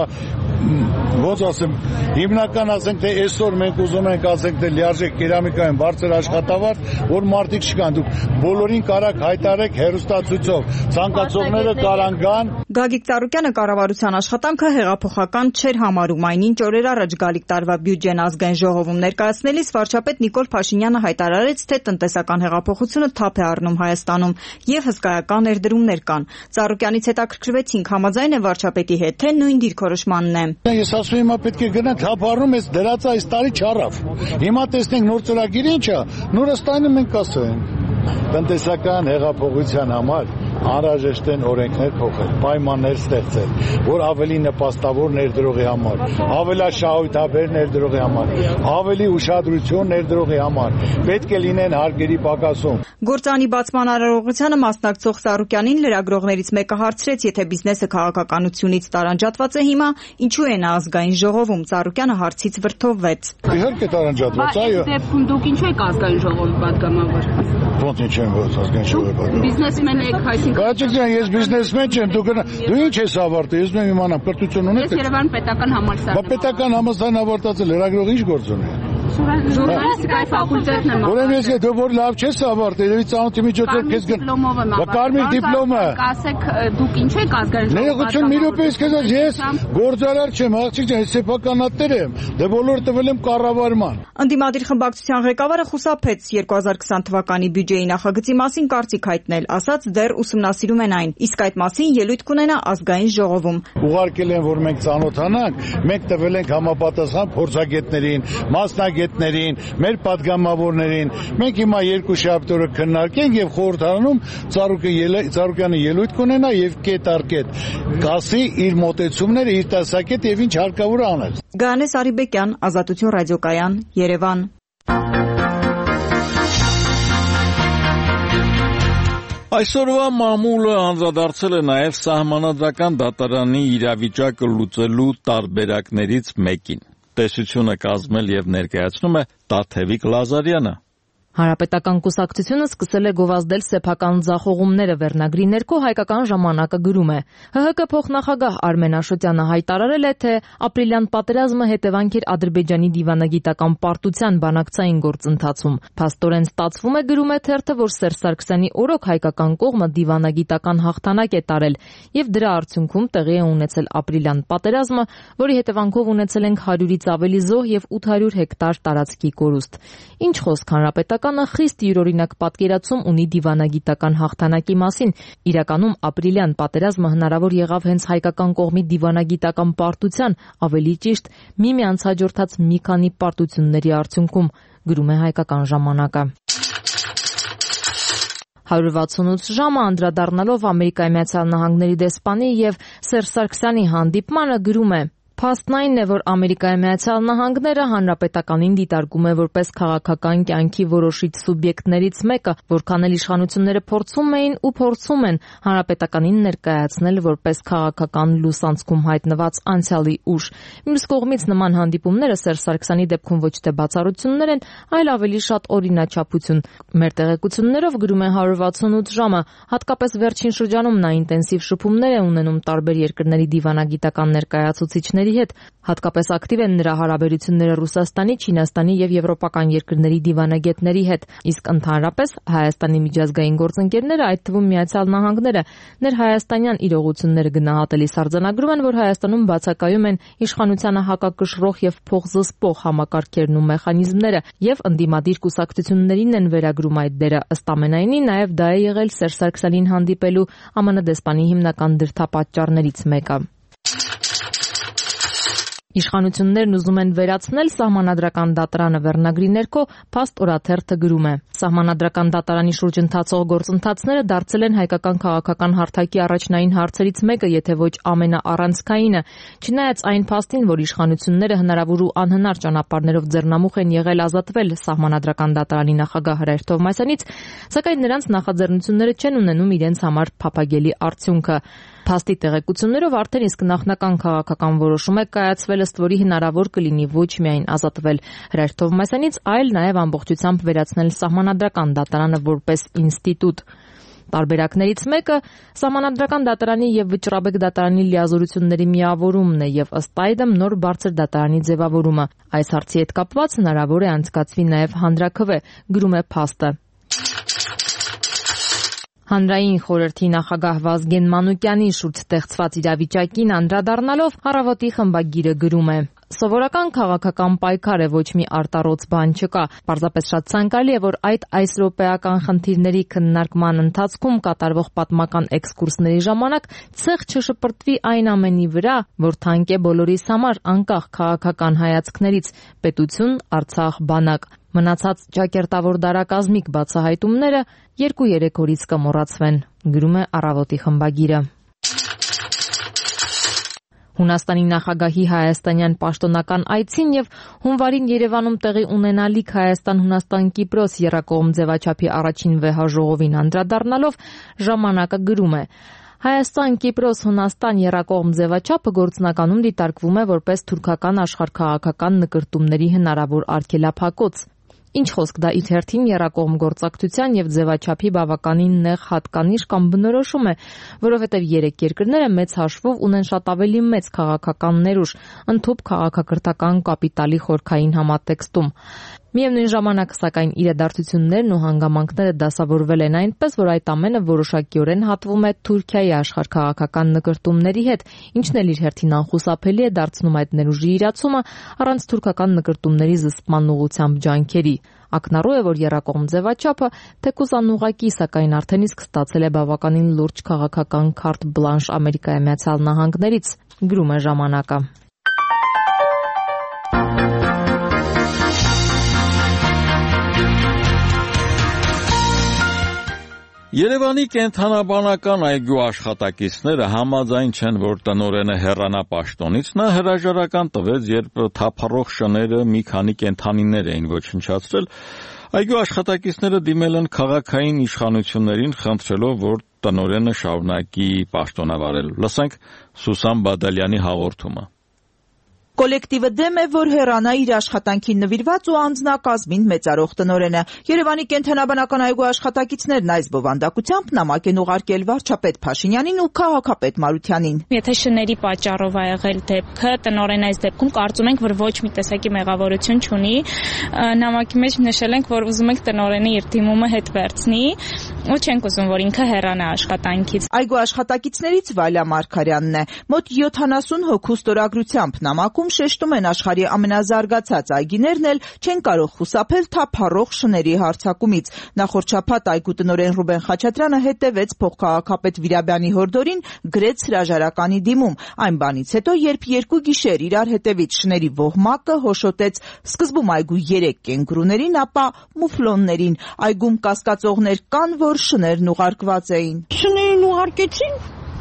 ոնց ասեմ, հիմնական ասենք թե այսօր մենք ուզում ենք ասենք թե լիարժեք կերամիկայում բարձր աշխատավարձ, որ մարդիկ չկան, դուք բոլորին կարաք հայտարարեք հերոստացույցով, ցանկացողները կարան գան։ Գագիկ Ծառուկյանը կառավարության աշխատանքը հեղափոխական չէր համարում, այնինչ օրեր առաջ գալիք տարվա բյուջեն ազգային ժողովում ներկայացնելիս վարչապետ Նիկոլ Փաշինյանը հայտարարեց, թե տնտեսական հեղափոխությունը թափ է առնում Հայաստանում եւ հսկայական ներդրումներ կան։ Ծառուկյանից հետաքրքրվեցինք, համաձայն է վարչապետի հետ, թե նույն դիրքորոշմանն է։ Ես ասում եմ, հիմա պետք է գնանք թափ առնում, այս դրածը այս տարի չառավ։ Հիմա տեսնենք նոր ծրագիրը ինչ է, նորաստանը մենք ասենք։ Տնտեսական հեղափոխության համար անհրաժեշտ են օրենքներ փոխել, պայմաններ ստեղծել, որ ավելի նպաստավոր ներդրողի համար, ավելաշահույթաբեր ներդրողի համար, ավելի ուշադրություն ներդրողի համար պետք է լինեն հարկերի պակասում։ Գործանի բացման արարողությանը մասնակցող Ծառուկյանին լրագրողներից մեկը հարցրեց, եթե բիզնեսը քաղաքականությունից տարանջատված է հիմա, ինչու է նա ազգային ժողովում։ Ծառուկյանը հարցից վրդովվեց։ Իհարկե տարանջատված, այո։ Բայց դեպքում դուք ինչու եք ազգային ժողովի պատգամավոր։ Ոնց ինչ եմ ոչ ազգային ժողովի պատգամավոր։ Բիզնեսմեն եք, այսինքն Բացիկյան, ես բիզնեսմեն չեմ, դու գնա, դու ինչ ես ավարտել, ես նույն իմանամ, կրթություն ունեք։ Ես Երևան պետական համալսարան։ Բա պետական համալսարան ավարտածը լրագրող ինչ գործ ունի։ Ժուրնալիստիկայի ֆակուլտետն եմ։ Ուրեմն ես դու որ լավ չես ավարտել, էլի ծանոթի միջոցով քեզ գն։ Բա կարմիր դիպլոմը։ Ասեք դուք ինչ եք ազգային ժողովի։ Ներողություն, մի րոպե, ես քեզ ես գործարար չեմ, աղջիկ ջան, ես սեփականատեր եմ։ Դե բոլոր տվել եմ կառավարման։ Ընդդիմադիր խմբակցության ղեկավարը խուսափեց երկու հազար քսան թվականի բյուջեի նախագծի մասին կարծիք հայտնել, ասաց դեռ ուսումնասիրում են այն, իսկ այդ մասին ելույթ կունենա ազգային ժողովում։ Ուղարկել են, որ մենք ծանոթանանք, մենք տվել ենք համապատասխան փորձագետներին, մասնագետներին, մեր падգամավորներին։ Մենք հիմա երկու շաբաթ օրը քննարկենք եւ խորհրդարանում Ծառուկյանը ելույթ կունենա եւ կետ առ կետ կասի իր մոտեցումները, իր տեսակետ եւ ինչ հարկավոր անել։ Գանես Արիբեկյան, Ազատություն ռադիոկայան, Երևան։ Այսօրվա մամուլը անդրադարձել է նաև սահմանադրական դատարանի իրավիճակը լուծելու տարբերակներից մեկին։ Տեսությունը կազմել եւ ներկայացնում է Տաթևիկ Լազարյանը։ Հանրապետական կուսակցությունը սկսել է գովազդել սեփական ձախողումները վերնագրի ներքո Հայկական ժամանակը գրում է. Հ Հ Կ փոխնախագահ Արմեն Աշոտյանը հայտարարել է, թե ապրիլյան պատերազմը հետևանք էր Ադրբեջանի դիվանագիտական պարտության բանակցային գործընթացում։ Փաստորեն ստացվում է, գրում է թերթը, որ Սերժ Սարգսյանի օրոք հայկական կողմը դիվանագիտական հաղթանակ է տարել եւ դրա արդյունքում տեղի է ունեցել ապրիլյան պատերազմը, որի հետևանքով ունեցել ենք հարյուրից ավելի զոհ եւ ութ հարյուր հեկտար տարածքի կորուստ։ Ինչ խոսք հանրապետական Կանը խիստ յուրօրինակ պատկերացում ունի դիվանագիտական հաղթանակի մասին։ Իրականում ապրիլյան պատերազմը հնարավոր եղավ հենց հայկական կողմի դիվանագիտական պարտության, ավելի ճիշտ միմյանց հաջորդած մի քանի պարտությունների արդյունքում, գրում է Հայկական ժամանակը։ հարյուր վաթսունութ ժամը անդրադառնալով Ամերիկայի Միացյալ Նահանգների դեսպանի եւ Սերժ Սարգսյանի հանդիպմանը գրում է. Փաստն այն է, որ Ամերիկայի Միացյալ Նահանգները հանրապետականին դիտարկում է որպես քաղաքական կյանքի որոշիչ սուբյեկտներից մեկը, որքան էլ իշխանությունները փորձում էին ու փորձում են հանրապետականին ներկայացնել որպես քաղաքական լուսանցքում հայտնված անցյալի ուժ։ Մյուս կողմից նման հանդիպումները Սերժ Սարգսյանի դեպքում ոչ թե բացառություններ են, այլ ավելի շատ օրինաչափություն։ Մեր տեղեկություններով գրում է հարյուր վաթսունութ ժամը, հատկապես վերջին շրջանում նա ինտենսիվ շփումներ է ունենում տարբեր երկրների դիվանագիտական ներկայացուցիչների հետ, հատկապես ակտիվ են նրա հարաբերությունները Ռուսաստանի, Չինաստանի եւ եվրոպական երկրների դիվանագետների հետ, իսկ ընդհանրապես Հայաստանի միջազգային գործընկերները, այդ թվում Միացյալ Նահանգները, ներհայաստանյան իրողությունները գնահատելիս արձանագրում են, որ Հայաստանում բացակայում են իշխանությանը հակակշռող եւ փոխզսպող համակարգերն ու մեխանիզմները եւ ընդդիմադիր կուսակցություններին են վերագրում այդ դերը։ Ըստ ամենայնի, նաեւ դա է եղել Սերժ Սարգսյանին հանդիպելու ԱՄՆ դեսպանի հիմնական դրդապատճառներից մեկը։ Իշխանություններն ուզում են վերացնել սահմանադրական դատարանը վերնագրի ներքո, փաստ օրաթերթը գրում է. Սահմանադրական դատարանի շուրջ ընթացող գործընթացները դարձել են հայկական քաղաքական հարթակի առաջնային հարցերից մեկը, եթե ոչ ամենաառանցքայինը, չնայած այն փաստին, որ իշխանությունները հնարավոր ու անհնար ճանապարհներով ձեռնամուխ են եղել ազատվել սահմանադրական դատարանի նախագահ Հրայր Թովմասյանից, սակայն նրանց նախաձեռնությունները չեն ունենում իրենց համար փափագելի արդյունքը։ Փաստի տեղեկություններով արդեն իսկ նախնական քաղաքական որոշում է կայացվել, ըստ որի հնարավոր կլինի ոչ միայն ազատվել Հրայր Թովմասյանից, այլ նաև ամբողջությամբ վերացնել սահմանադրական դատարանը որպես ինստիտուտ։ Տարբերակներից մեկը սահմանադրական դատարանի եւ վճռաբեկ դատարանի լիազորությունների միավորումն է եւ ըստ այդմ նոր բարձր դատարանի ձևավորումը։ Այս հարցի հետ կապված հնարավոր է անցկացվի նաև հանրաքվե, գրում է փաստը։ Հանրային խորհրդի նախագահ Վազգեն Մանուկյանի շուրջ ստեղծված իրավիճակին անդրադառնալով Առավոտի խմբագիրը գրում է. Սովորական քաղաքական պայքար է, ոչ մի արտառոց բան չկա։ Պարզապես շատ ցանկալի է, որ այդ այսրոպեական խնդիրների քննարկման ընթացքում կատարվող պատմական էքսկուրսների ժամանակ ցեղ չշպրտվի այն ամենի վրա, որ թանկ է բոլորիս համար, անկախ քաղաքական հայացքներից՝ պետություն, Արցախ, բանակ։ Մնացած ճակերտավոր դարակազմիկ բացահայտումները երկու-երեք օրից կմոռացվեն, գրում է Առավոտի խմբագիրը։ Հունաստանի նախագահի հայաստանյան պաշտոնական այցին եւ հունվարին Երևանում տեղի ունենալիք Հայաստան-Հունաստան-Կիպրոս եռակողմ ձևաչափի առաջին վեհաժողովին անդրադառնալով ժամանակը գրում է. Հայաստան-Կիպրոս-Հունաստան եռակողմ ձևաչափը գործնականում դիտարկվում է որպես թուրքական աշխարհքաղաքական նկրտումների հնարավոր արգելափակոց։ Ինչ խոսք դա իր հերթին եռակողմ գործակցության եւ ձևաչափի բավականին նեղ հատկանիշ կամ բնորոշում է, որովհետեւ երեք երկրները մեծ հաշվով ունեն շատ ավելի մեծ քաղաքական ներուժ, ընդհանուր քաղաքակրթական կապիտալի խորքային համատեքստում։ Միևնույն ժամանակ, սակայն, իրադարձություններն ու հանգամանքները դասավորվել են այնպես, որ այդ ամենը որոշակիորեն հատվում է Թուրքիայի աշխարհքաղաքական նկրտումների հետ, ինչն էլ իր հերթին անխուսափելի է դարձնում այդ ներուժի իրացումը առանց թուրքական նկրտումների զսպման ուղղությամբ ջանքերի։ Ակնառու է, որ եռակողմ ձևաչափը թեկուզ անուղղակի, սակայն արդեն իսկ ստացել է բավականին լուրջ քաղաքական քարտ բլանշ Ամերիկայի Միացյալ Նահանգներից, գրում է ժամանակը։ Երևանի կենդանաբանական այգու աշխատակիցները համաձայն չեն, որ տնօրենը հեռանա պաշտոնից, նա հրաժարական տվեց, երբ թափառող շները մի քանի կենդանիներ էին ոչնչացրել։ Այգու աշխատակիցները դիմել են քաղաքային իշխանություններին, խնդրելով, որ տնօրենը շարունակի պաշտոնավարել։ Լսենք Սուսան Բադալյանի հաղորդումը։ Կոլեկտիվը դեմ է, որ հեռանա իր աշխատանքին նվիրված ու անձնակազմին մեծարող տնօրենը։ Երևանի կենդանաբանական այգու աշխատակիցներն այս բովանդակությամբ նամակ են ուղարկել վարչապետ Փաշինյանին ու քաղաքապետ Մարությանին։ Եթե շների պատճառով ա եղել դեպքը, տնօրենը այս դեպքում կարծում ենք, որ ոչ մի տեսակի մեղավորություն չունի։ Նամակի մեջ նշել ենք, որ ուզում ենք տնօրենը իր դիմումը հետ վերցնի ու չենք ուզում, որ ինքը հեռանա աշխատանքից։ Այգու աշխատակիցներից Վալյա Մարգարյանն է։ Մոտ յոթանասուն հոգու ստորագրությամբ նամակում շեշտում են աշխարհի ամենազարգացած այգիներն էլ չեն կարող խուսափել թափառող շների հարձակումից։ Նախորդ շաբաթ այգու տնօրեն Ռուբեն Խաչատրյանը հետևեց փոխքաղաքապետ Վիրաբյանի հորդորին, գրեց հրաժարականի դիմում։ Այն բանից հետո, երբ երկու գիշեր իրար հետևից շների ոհմակը հոշոտեց սկզբում այգու երեք կենգուրուներին, ապա մուֆլոններին։ Այգում կասկածողներ կան, որ շներն ուղարկված էին։ Շներին ուղարկեցին։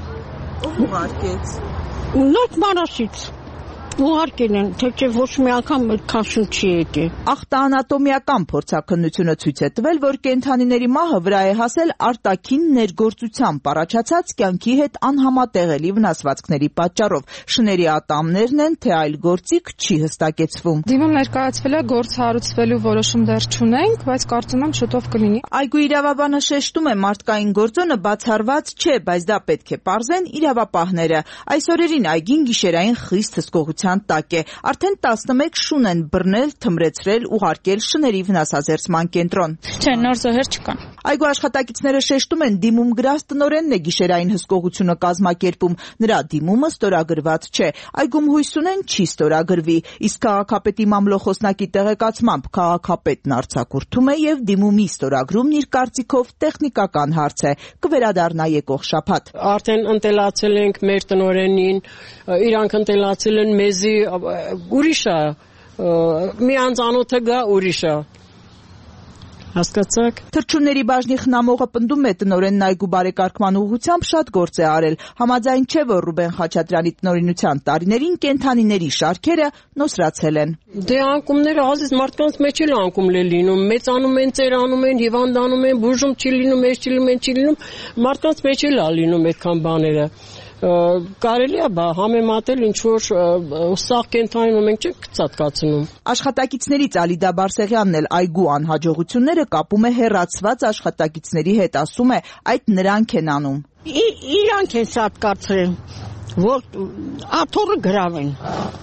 Ո՞վ ուղարկեց։ Նոր Մարասից։ Ուղարկել են, թե ոչ մի անգամ քաշուն չի եկել։ Ախտաանատոմիական փորձաքննությունը ցույց է տվել, որ կենդանիների մահը վրա է հասել արտաքին ներգործությամբ առաջացած կյանքի հետ անհամատեղելի վնասվածքների պատճառով։ Շների ատամներն են, թե այլ գործիք չի հստակեցվում։ Դիմում ներկայացվել է, գործ հարուցվելու որոշում դեռ չունենք, բայց կարծում եմ շուտով կլինի։ Այգու իրավաբանը շեշտում է, մարդկային գործոնը բացառված չէ, բայց դա պետք է պարզեն իրավապահները։ Այս օրերին այգին գիշերային խիստ հսկողության տակ է։ Արդեն տասնմեկ շուն են բռնել, թմրեցրել, ուղարկել շների վնասազերծման կենտրոն։ Չէ, նոր զոհեր չկան։ Այգու աշխատակիցները շեշտում են, դիմում գրած տնօրենն է գիշերային հսկողությունը կազմակերպում, նրա դիմումը ստորագրված չէ, այգում հույս ունեն չի ստորագրվի, իսկ քաղաքապետի մամլոխոսնակի տեղեկացմամբ քաղաքապետն արձակուրդում է եւ դիմումի ստորագրումն իր կարծիքով տեխնիկական հարց է, կվերադառնա եկող շաբաթ։ Արդեն ընտելացել ենք մեր տնօրենին, իրանք ընտելացել են մեզի, ուրիշ է, մի անծանոթը գա ուրիշ է։ Հասկացաք։ Թռչունների բաժնի խնամողը պնդում է տնօրենն այգու բարեկարգման ուղղությամբ շատ գործ է արել։ Համաձայն չէ, որ Ռուբեն Խաչատրյանի տնօրինության տարիներին կենդանիների շարքերը նոսրացել են։ Դե անկումները ազիզ մարդկանց մեջ էլ անկում է լինում, մեծանում են, ծերանում են, հիվանդանում են, բուժում չի լինում, մեջ չի լինում, չի լինում, մարդկանց մեջ էլ է լինում այդքան բաները։ Կարելի է բա համեմատել ինչ որ սաղ կենթանիում մենք չենք ծածկացնում։ Աշխատակիցներից Ալիդա Բարսեղյանն էլ այգու անհաջողությունները կապում է հեռացված աշխատակիցների հետ, ասում է, այդ նրանք են անում։ Իրանք են սատկացրել, որ աթոռը գրավեն։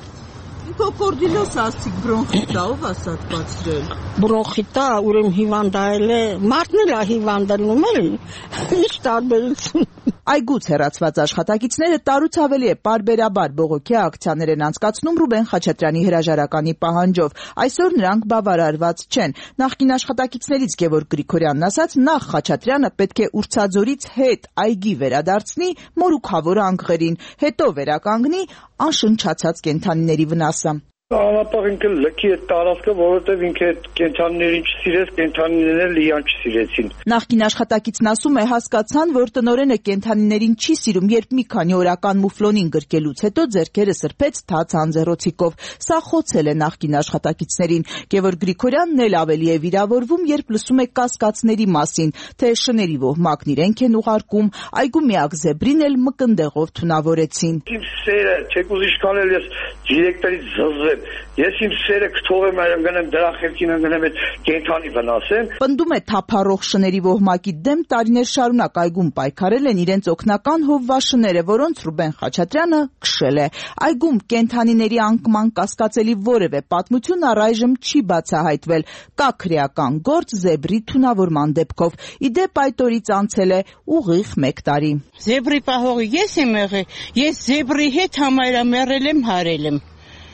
Հիպոկորդիլոս ասցիկ բրոնխիտա, ով է սատկացրել։ Բրոնխիտա, ուրեմն հիվանդայել է, մարդն էլ է հիվանդանում էլ, ինչ տարբերություն։ Այգուց հեռացված աշխատակիցները տարուց ավելի է պարբերաբար բողոքի ակցիաներ են անցկացնում Ռուբեն Խաչատրյանի հրաժարականի պահանջով։ Այսօր նրանք բավարարված չեն։ Նախկին աշխատակիցներից Գևորգ Գրիգորյանն ասաց, նախ Խաչատրյանը պետք է Ուրցաձորից հետ այգի վերադարձնի մորուքավոր անկղերին, հետո վերականգնի անշնչացած կենդանիների վնասը։ Անապահ ինքը լքի է տարածքը, որովհետև ինքը կենթանիներին չսիրեց, կենթանիներն էլ իրան չսիրեցին։ Նախկին աշխատակիցն ասում է, հասկացան, որ տնօրենը կենթանիներին չի սիրում, երբ մի քանի օրական մուֆլոնին գրկելուց հետո ձեռքերը սրբեց թաց անձեռոցիկով։ Սա խոցել է նախկին աշխատակիցներին։ Գևորգ Գրիգորյանն էլ ավելի է վիրավորվում, երբ լսում է կասկածների մասին, թե շների ոհմակն իրենք են ուղարկում, այգու միակ զեբրին էլ մկնդեղով թունավորեցին։ Իմ սերը, չեք ուզի շքանել, ես դիրեկտորից զզվեմ։ Ես իմ սերը կթողեմ, այրեմ գնեմ դրա խելքին ընկնեմ այդ կենթանի վնասեմ։ Պնդում է թափառող շների ոհմակի դեմ տարիներ շարունակ այգում պայքարել են իրենց օգնական հովվաշները, որոնց Ռուբեն Խաչատրյանը քշել է։ Այգում կենթանիների անկման կասկածելի որևէ պատմություն առայժմ չի բացահայտվել։ Կա քրեական գործ զեբրի թունավորման դեպքով։ Ի դեպ այդ օրից անցել է ուղիղ մեկ տարի։ Զեբրի պահողը ես եմ եղել, ես զեբրի հետ համարամերել եմ, հարել եմ։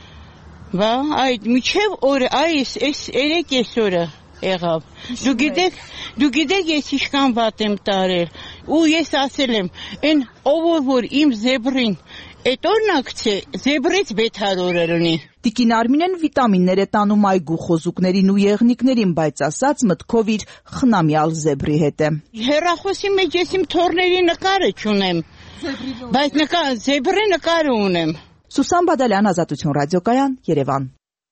Բա այդ միջև օրը այս այս երեք այսօրը եղավ։ Դու գիտեք, դու գիտեք ես ինչքան վատ եմ տարել։ Ու ես ասել եմ, այն ով որ իմ զեբրին այդ օրնակցե զեբրից բետարորը լինի։ Տիկին Արմինեն վիտամիններ է տանում այգու խոզուկներին ու եղնիկներին, բայց ասած մտքով իր խնամյալ զեբրի հետ է։ Հեռախոսի մեջ ես իմ թորների նկարը չունեմ, բայց նկար զեբրի նկարը ունեմ։ Սուսան Բադալյան, Ազատություն ռադիոկայան, Երևան։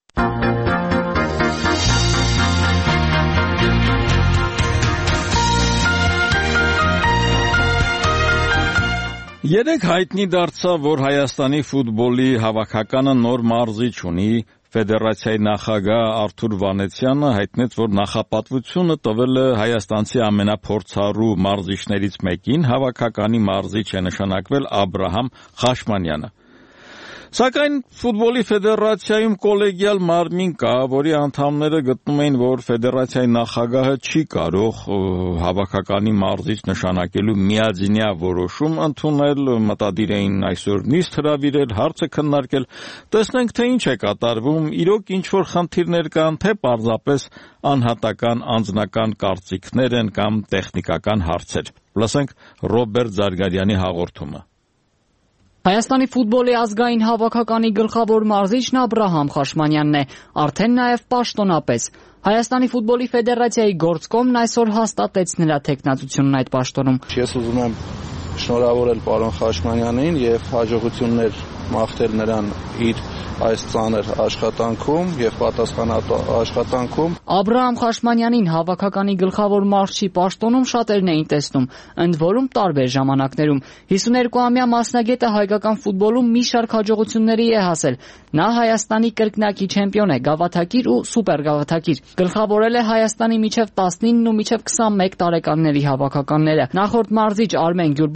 Երեք հայտնի դարձավ, որ Հայաստանի ֆուտբոլի հավաքականը նոր մարզիչ ունի։ Ֆեդերացիայի նախագահ Արթուր Վանեցյանը հայտնեց, որ նախապատվությունը տվել է հայաստանցի ամենափորձառու մարզիչներից մեկին, հավաքականի մարզիչ է նշանակվել Աբրահամ Խաշմանյանը։ Սակայն ֆուտբոլի ֆեդերացիայում կոլեգիալ մարմին կա, որի անդամները գտնում էին, որ ֆեդերացիայի նախագահը չի կարող հավաքականի մարզիչ նշանակելու միաձինյա որոշում ընդունել, մտադիր էին այսօր նիստ հրավիրել, հարցը քննարկել, տեսնենք թե ինչ է կատարվում, իրոք ինչ-որ խնդիրներ կան, թե պարզապես անհատական անձնական կարծիքներ են կամ տեխնիկական հարցեր։ Լսենք Ռոբերտ Զարգարյանի հաղորդումը։ Հայաստանի ֆուտբոլի ազգային հավաքականի գլխավոր մարզիչն Աբրահամ Խաշմանյանն է, արդեն նաև պաշտոնապես։ Հայաստանի ֆուտբոլի ֆեդերացիայի գործկոմն այսօր հաստատեց նրա թեկնածությունն այդ պաշտոնում։ Ես ուզում եմ շնորհավորել պարոն Խաշմանյանին եւ հաջողություններ մաղթել նրան իր այս ծանր աշխատանքում եւ պատասխանատու աշխատանքում։ Աբրահամ Խաշմանյանին հավաքականի գլխավոր մարզչի պաշտոնում շատերն էին տեսնում, ընդ որում տարբեր ժամանակներում։ հիսուներկուամյա մասնագետը հայկական ֆուտբոլում մի շարք հաջողությունների է հասել։ Նա Հայաստանի կրկնակի չեմպիոն է, գավաթակիր ու սուպերգավաթակիր։ Գլխավորել է Հայաստանի միջև տասնինը ու միջև քսանմեկ տարեկանների հավաքականները։ Նախորդ մարզիչ Արմեն Գյուլբուզյանը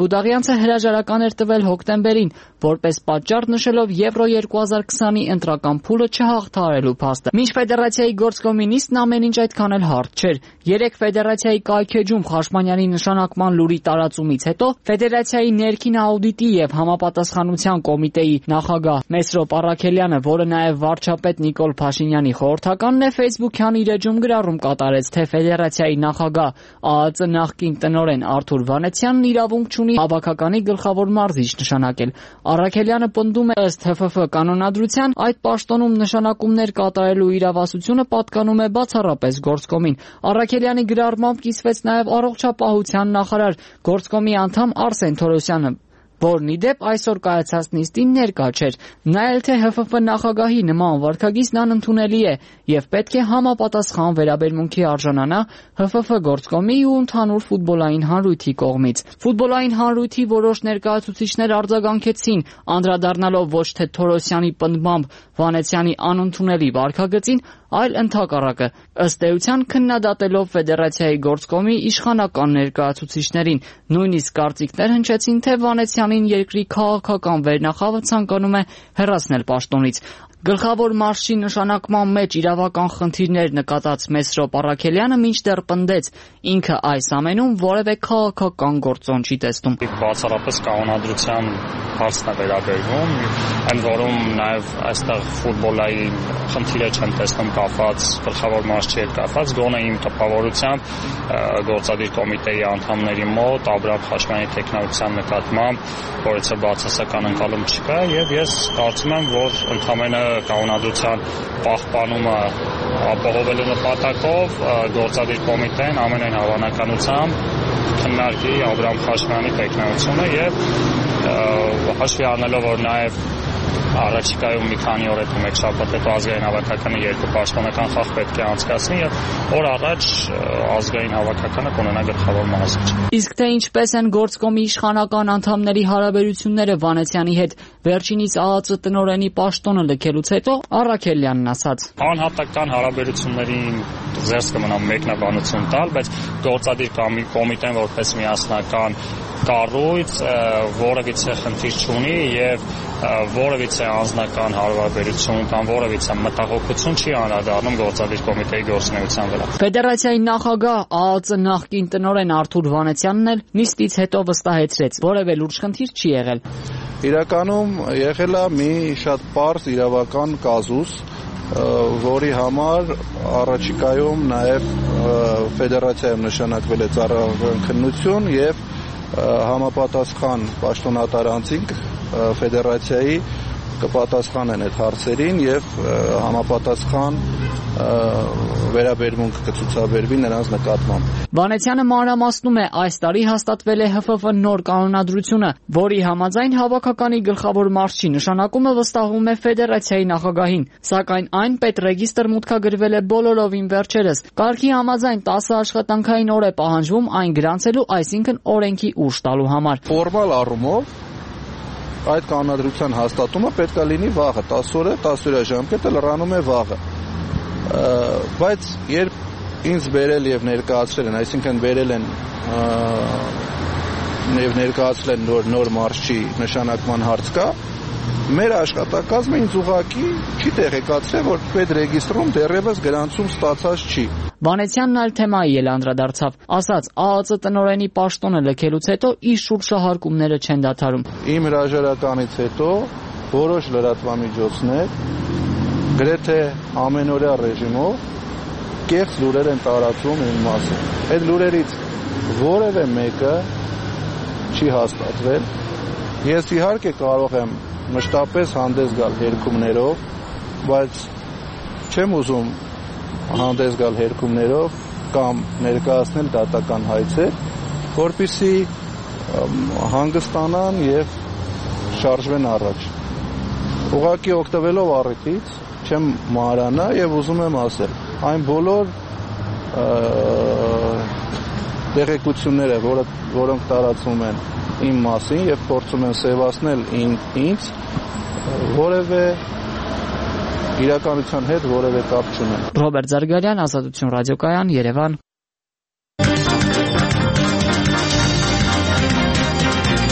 Գուդաղյանցը հրաժարական էր տվել հոկտեմբերին, որպես պատճառ նշելով Եվրո երկու հազար քսանի ընտրական փուլը չհաղթահարելու փաստը։ Մինչ ֆեդերացիայի գործկոմի նիստն ամեն ինչ այդքան էլ հարթ չէր։ Երեք ֆեդերացիայի կայքեջում Խաշմանյանի նշանակման լուրի տարածումից հետո ֆեդերացիայի ներքին աուդիտի եւ համապատասխանության կոմիտեի նախագահ Մեսրոպ Առաքելյանը, որը նաեւ վարչապետ Նիկոլ Փաշինյանի խորհրդականն է, Facebook-յան իր էջում գրառում կատարեց, թե ֆեդերացիայի նախագահ ԱԱԾ նախկին տնօրեն Արթուր Վանեցյանն իրավունք չունի հավաքականի գլխավոր մարզիչ նշանակել։ Առաքելյանը պնդում է, ըստ Հ Ֆ Ֆ կանոնադրության, այդ պաշտոնում նշանակումներ կատարելու իրավասությունը պատկանում է բացառապես գործկոմին։ Առաքելյանի գրառմամբ կիսվեց նաև առողջապահության նախարար, գործկոմի անդամ Արսեն Թորոսյանը, որն ի դեպ այսօր կայացած նիստին ներկա չէր։ Նայել թե Հ Ֆ Ֆ նախագահի նման վարքագիծն անընդունելի է եւ պետք է համապատասխան վերաբերմունքի արժանանա Հ Ֆ Ֆ գործկոմի ու ընդհանուր ֆուտբոլային հանրույթի կողմից։ Ֆուտբոլային հանրույթի որոշ ներկայացուցիչներ արձագանքեցին, անդրադառնալով ոչ թե Թորոսյանի պնդմամբ Վանեցյանի անընդունելի վարքագծին, այլ ընդհակառակը, ըստ էության քննադատելով ֆեդերացիայի գործկոմի իշխանական ներկայացուցիչներին, նույնիսկ կարծիքներ հնչեցին, թե Վանեցյանին երկրի քաղաքական վերնախավը ցանկանում է հեռացնել պաշտոնից։ Գլխավոր մարզչի նշանակման մեջ իրավական խնդիրներ նկատած Մեսրոպ Առաքելյանը մինչդեռ պնդեց, ինքը այս ամենում որևէ քաղաքական գործոն չի տեսնում։ Բացառապես կանոնադրության հարցն է վերաբերվում, այն որում նաև այստեղ ֆուտբոլային խնդիրը չեն տեսնում կապված գլխավոր մարզչի հետ կապված, գոնե իմ տպավորությամբ գործադիր կոմիտեի անդամների մոտ Աբրահամ Խաշմյանի տեխնokratiության նկատմամբ որևէ բացասական ընկալում չկա եւ ես կարծում եմ, որ ընդհանրապես կանոնադրության պահպանումը ապահովելու նպատակով գործադիր կոմիտեն ամենայն հավանականությամբ քննարկի Աբրահամ Խաշմյանի տեխնokratiությունը եւ հաշվի առնելով, որ նաեւ առաջիկայում մի քանի օր հետո մեկ շաբաթ հետո ազգային հավաքականը երկու պաշտոնական խաղ պետք է անցկացնի եւ օր առաջ ազգային հավաքականը կունենա գլխավոր մարզիչ։ Իսկ թե ինչպես են գործկոմի իշխանական անդամների հարաբերությունները Վանեցյանի հետ վերջինիս ԱԱԾ տնօրենի պաշտոնը լքելուց հետո, Առաքելյանն ասաց. Անհատական հարաբերություններին զերծ կմնա մեկնաբանություն տալ, բայց գործադիր կոմիտեն որպես միասնական կառույց որևիցե խնդիր չունի եւ որևիցե անձնական հարաբերություն կամ որևիցե մտահոգություն չի անդրադառնում գործադիր կոմիտեի գործունեության վրա։ Ֆեդերացիայի նախագահ ԱԱԾ նախկին տնօրեն Արթուր Վանեցյանն էլ նիստից հետո վստահեցրեց, որևէ լուրջ խնդիր չի եղել։ Իրականում եղել է մի շատ պարզ իրավական կազուս, որի համար առաջիկայում նաև ֆեդերացիայում նշանակվել է ծառայական եւ համապատասխան պաշտոնատար անձինք ֆեդերացիայի կպատասխանեն այդ հարցերին եւ համապատասխան վերաբերմունք կցուցաբերվի նրանց նկատմամբ։ Վանեցյանը մանրամասնում է, այս տարի հաստատվել է Հ Ֆ Ֆ նոր կանոնադրությունը, որի համաձայն հավաքականի գլխավոր մարզչի նշանակումը վստահվում է ֆեդերացիայի նախագահին, սակայն այն պետռեգիստր մուտքագրվել է բոլորովին վերջերս։ Կարգի համաձայն տասը աշխատանքային օր է պահանջվում այն գրանցելու, այսինքն օրենքի ուժ տալու համար։ Ֆորմալ առումով այդ կանոնադրության հաստատումը պետք է լինի վաղը, տասը օրը, տասը օրյա ժամկետը լրանում է վաղը։ Բայց երբ ինձ բերել եւ ներկայացրել են, այսինքն բերել են եւ ներկայացրել են նոր նոր մարզչի նշանակման հարց կա, մեր աշխատակազմը ինձ ուղղակի չի տեղեկացրել, որ պետռեգիստրում դեռևս գրանցում ստացած չի։ Վանեցյանն այլ թեմայի էլ անդրադարձավ, ասաց ԱԱԾ տնօրենի պաշտոնը լքելուց հետո իր շուրջ շահարկումները չեն դադարում։ Իմ հրաժարականից հետո որոշ լրատվամիջոցներ գրեթե ամենօրյա ռեժիմով կեղծ լուրեր են տարածում իմ մասին։ Այդ լուրերից որևէ մեկը չի հաստատվել։ Ես իհարկե կարող եմ մշտապես հանդես գալ հերքումներով, բայց չեմ ուզում հանդես գալ հերքումներով կամ ներկայացնել դատական հայցեր, որպեսզի հանգստանան եւ շարժվեն առաջ։ Ուղղակի օգտվելով առիթից չեմ մանրանա եւ ուզում եմ ասել, այն բոլոր տեղեկությունները, որոնք տարածվում են իմ մասին եւ փորձում են սեվացնել ինձ, որևէ իրականության հետ որևէ կապ չունեն։ Ռոբերտ Զարգարյան, Ազատություն ռադիոկայան, Երևան։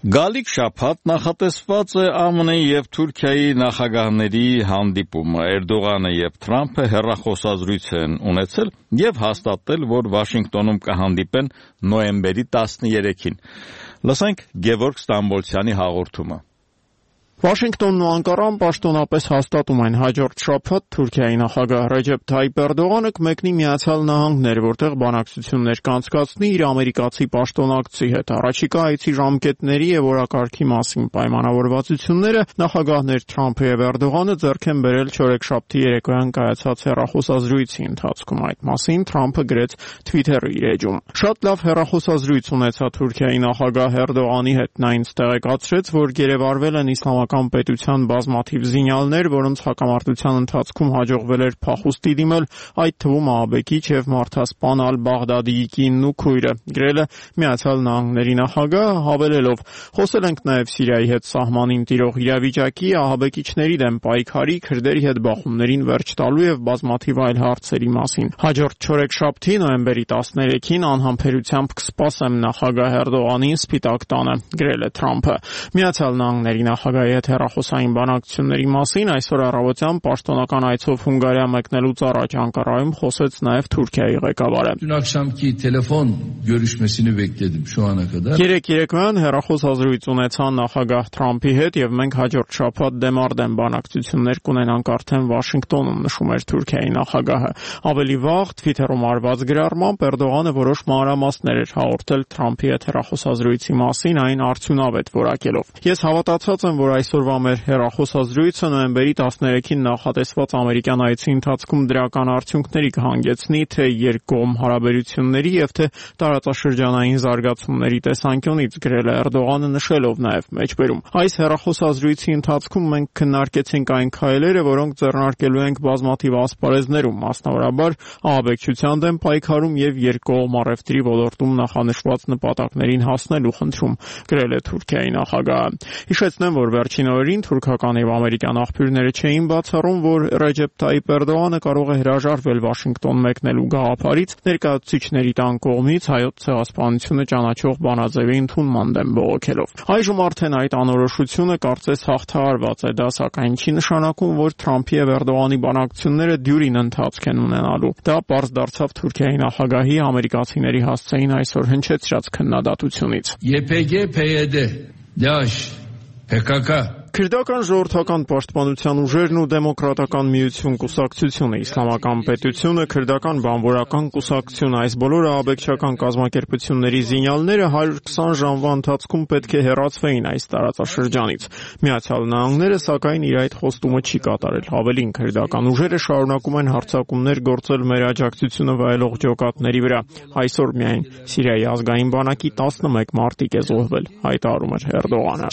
Գալիք շաբաթ նախատեսված է ԱՄՆ-ի եւ Թուրքիայի նախագահների հանդիպումը։ Էրդողանը եւ Թրամփը հեռախոսազրույց են ունեցել եւ հաստատել, որ Վաշինգտոնում կհանդիպեն նոյեմբերի տասներեքին։ Լսենք Գևորգ Ստամբոլցյանի հաղորդումը։ Վաշինգտոնն ու Անկարան պաշտոնապես հաստատում են հաջորդ շաբաթ Թուրքիայի նախագահ Ռեջեփ Թայիփ Էրդողանը կմեկնի Միացյալ Նահանգներ, որտեղ բանակցություններ կանցկացնի իր ամերիկացի պաշտոնակցի հետ։ Առաջիկա այցի ժամկետների եւ օրակարգի մասին պայմանավորվածությունները նախագահներ Թրամփը եւ Էրդողանը ձեռք են բերել չորեքշաբթի երեկոյան կայացած հեռախոսազրույցի ընթացքում։ Այդ մասին Թրամփը գրեց Twitter-ի իր էջում։ Շատ լավ հեռախոսազրույց ունեցա Թուրքիայի նախագահ Էրդողանի հետ։ Նա ինձ տեղեկացրեց, որ գերեվարվել են իսլամական պետության բազմաթիվ զինյալներ, որոնց հակամարտության ընթացքում հաջողվել էր փախուստի դիմել, այդ թվում Ահաբեկիչ եւ մարդասպան Ալ-Բաղդադիի կինն ու քույրը։ Գրել է Միացյալ Նահանգների նախագահը, հավելելով. խոսել ենք նաեւ Սիրիայի հետ սահմանին տիրող իրավիճակի, ահաբեկիչների դեմ պայքարի, քրդերի հետ բախումներին վերջ տալու եւ բազմաթիվ այլ հարցերի մասին։ Հաջորդ չորեքշաբթի նոյեմբերի տասներեքին անհամբերությամբ կսպասեմ նախագահ Էրդողանին Սպիտակ տանը, գրել է Թրամփը։ Միացյալ Նահանգների նախագահի հեռախոսային բանակցությունների մասին այսօր առավոտյան պաշտոնական այցով Հունգարիա մեկնելուց առաջ Անկարայում խոսեց նաև Թուրքիայի ղեկավարը։ Dün akşamki telefon görüşmesini bekledim şu ana kadar. Երեք երեկոյան հեռախոսազրույց ունեցան նախագահ Թրամփի հետ եւ մենք հաջորդ շաբաթ դեմարդեմ բանակցություններ կունենանք արդեն Վաշինգտոնում, նշում էր Թուրքիայի նախագահը։ Ավելի վաղ Twitter-ում արված գրառմամբ Էրդողանը որոշ մանրամասներ էր հաղորդել Թրամփի հետ հեռախոսազրույցի մասին, այն արդյունավետ որակելով։ Ես հավատացած եմ, որ այսօրվա մեր հեռախոսազրույցը նոյեմբերի տասներեքին նախատեսված ամերիկյան այցի ընթացքում դրական արդյունքների կհանգեցնի թե երկկողմ հարաբերությունների եւ թե տարածաշրջանային զարգացումների տեսանկյունից, գրել է Էրդողանը, նշելով նաեւ մեջբերում. այս հեռախոսազրույցի ընթացքում մենք քննարկեցինք այն քայլերը, որոնք ձեռնարկելու ենք բազմաթիվ ասպարեզներում, մասնավորաբար ահաբեկչության դեմ պայքարում եւ երկկողմ առևտրի ոլորտում նախանշված նպատակներին հասնելու խնդրում, գրել է Թուրքիայի նախագահը։ Հիշեցնեմ, որ վերջին օրերին թուրքական եւ ամերիկյան աղբյուրները չէին բացառում, որ Ռեջեփ Թայիփ Էրդողանը կարող է հրաժարվել Վաշինգտոն մեկնելու գաղափարից, ներկայացուցիչների տան կողմից հայոց ցեղասպանությունը ճանաչող բանաձևի ընդունման դեմ բողոքելով։ Այժմ արդեն այդ անորոշությունը կարծես հաղթահարված է, դա սակայն չի նշանակում, որ Թրամփի եւ Էրդողանի բանակցությունները դյուրին ընթացք են ունենալու։ Դա պարզ դարձավ Թուրքիայի նախագահի ամերիկացիների հասցեին այսօր հնչեցրած քննադատությունից։ Y P G, P Y D, DAEŞ, P K K Քրդական ժողովրդական պաշտպանության ուժերն ու դեմոկրատական միություն կուսակցությունը, իսլամական պետությունը, քրդական բանվորական կուսակցությունը, այս բոլոր ահաբեկչական կազմակերպությունների զինյալները հարյուր քսան ժամվա ընթացքում պետք է հեռացվեին այս տարածաշրջանից։ Միացյալ Նահանգները սակայն իր այդ խոստումը չի կատարել։ Ավելին, քրդական ուժերը շարունակում են հարձակումներ գործել մեր աջակցությունը վայելող ջոկատների վրա։ Այսօր միայն Սիրիայի ազգային բանակի տասնմեկ մարտիկ է զոհվել, հայտարարում էր Էրդողանը։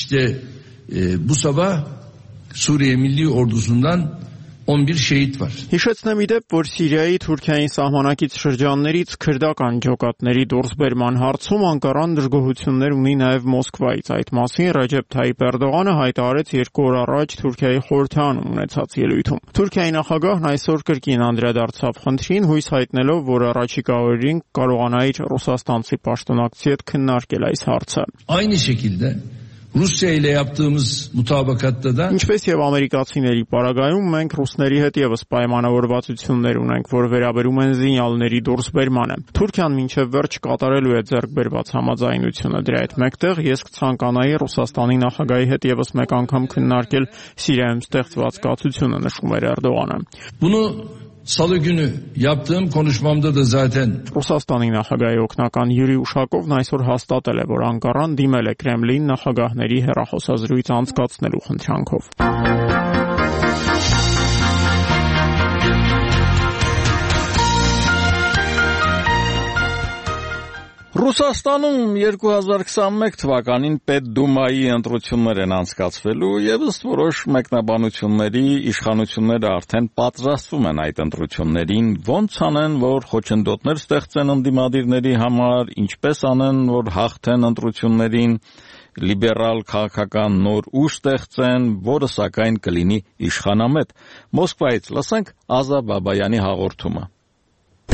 E, bu sabah Suriye Milli Ordusu'ndan on bir şehit var. Հիշեցնեմ իդեպ, որ Սիրիայի Թուրքիային սահմանակից շրջաններից քրդական ջոկատների դուրսբերման հարցում Անկարան դժգոհություններ ունի նաև Մոսկվայից։ Այդ մասին Ռեջեփ Թայիփ Էրդողանը հայտարարեց երկու օր առաջ Թուրքիայի խորհրդարանում ունեցած ելույթում։ Թուրքիայի նախագահն այսօր կրկին անդրադարձավ խնդրին, հույս հայտնելով, որ առաջիկա օրերին կարողանա իր ռուսաստանցի պաշտոնակցի հետ քննարկել այս հարցը։ Aynı şekilde Rusya ile yaptığımız mutabakatta da Ինչպես եւ ամերիկացիների պարագայում մենք ռուսների հետ եւս պայմանավորվածություններ ունենք, որ վերաբերում են զինյալների դուրսբերմանը։ Թուրքիան մինչեւ վերջ կատարելու է ձեռք բերված համաձայնությունը։ Դրա հետ մեկտեղ ես կցանկանայի Ռուսաստանի նախագահի հետ եւս մեկ անգամ քննարկել Սիրիայում ստեղծված կացությունը, նշում էր Էրդողանը։ Bunu Salı günü yaptığım konuşmamda da zaten Ռուսաստանի նախագահի օգնական Յուրի Ուշակովն այսօր հաստատել է, որ Անկարան դիմել է Կրեմլին նախագահների հեռախոսազրույց անցկացնելու խնդրանքով։ Ռուսաստանում երկու հազար քսանմեկ թվականին Պետդումայի ընտրություններ են անցկացվելու եւ ըստ որոշ մեկնաբանությունների իշխանությունները արդեն պատրաստվում են այդ ընտրություններին, ոնց անեն, որ խոչընդոտներ ստեղծեն ընդդիմադիրների համար, ինչպես անեն, որ հաղթեն ընտրություններին, լիբերալ քաղաքական նոր ուժ ստեղծեն, որը սակայն կլինի իշխանամետ։ Մոսկվայից լսենք Ազա Բաբայանի հաղորդումը։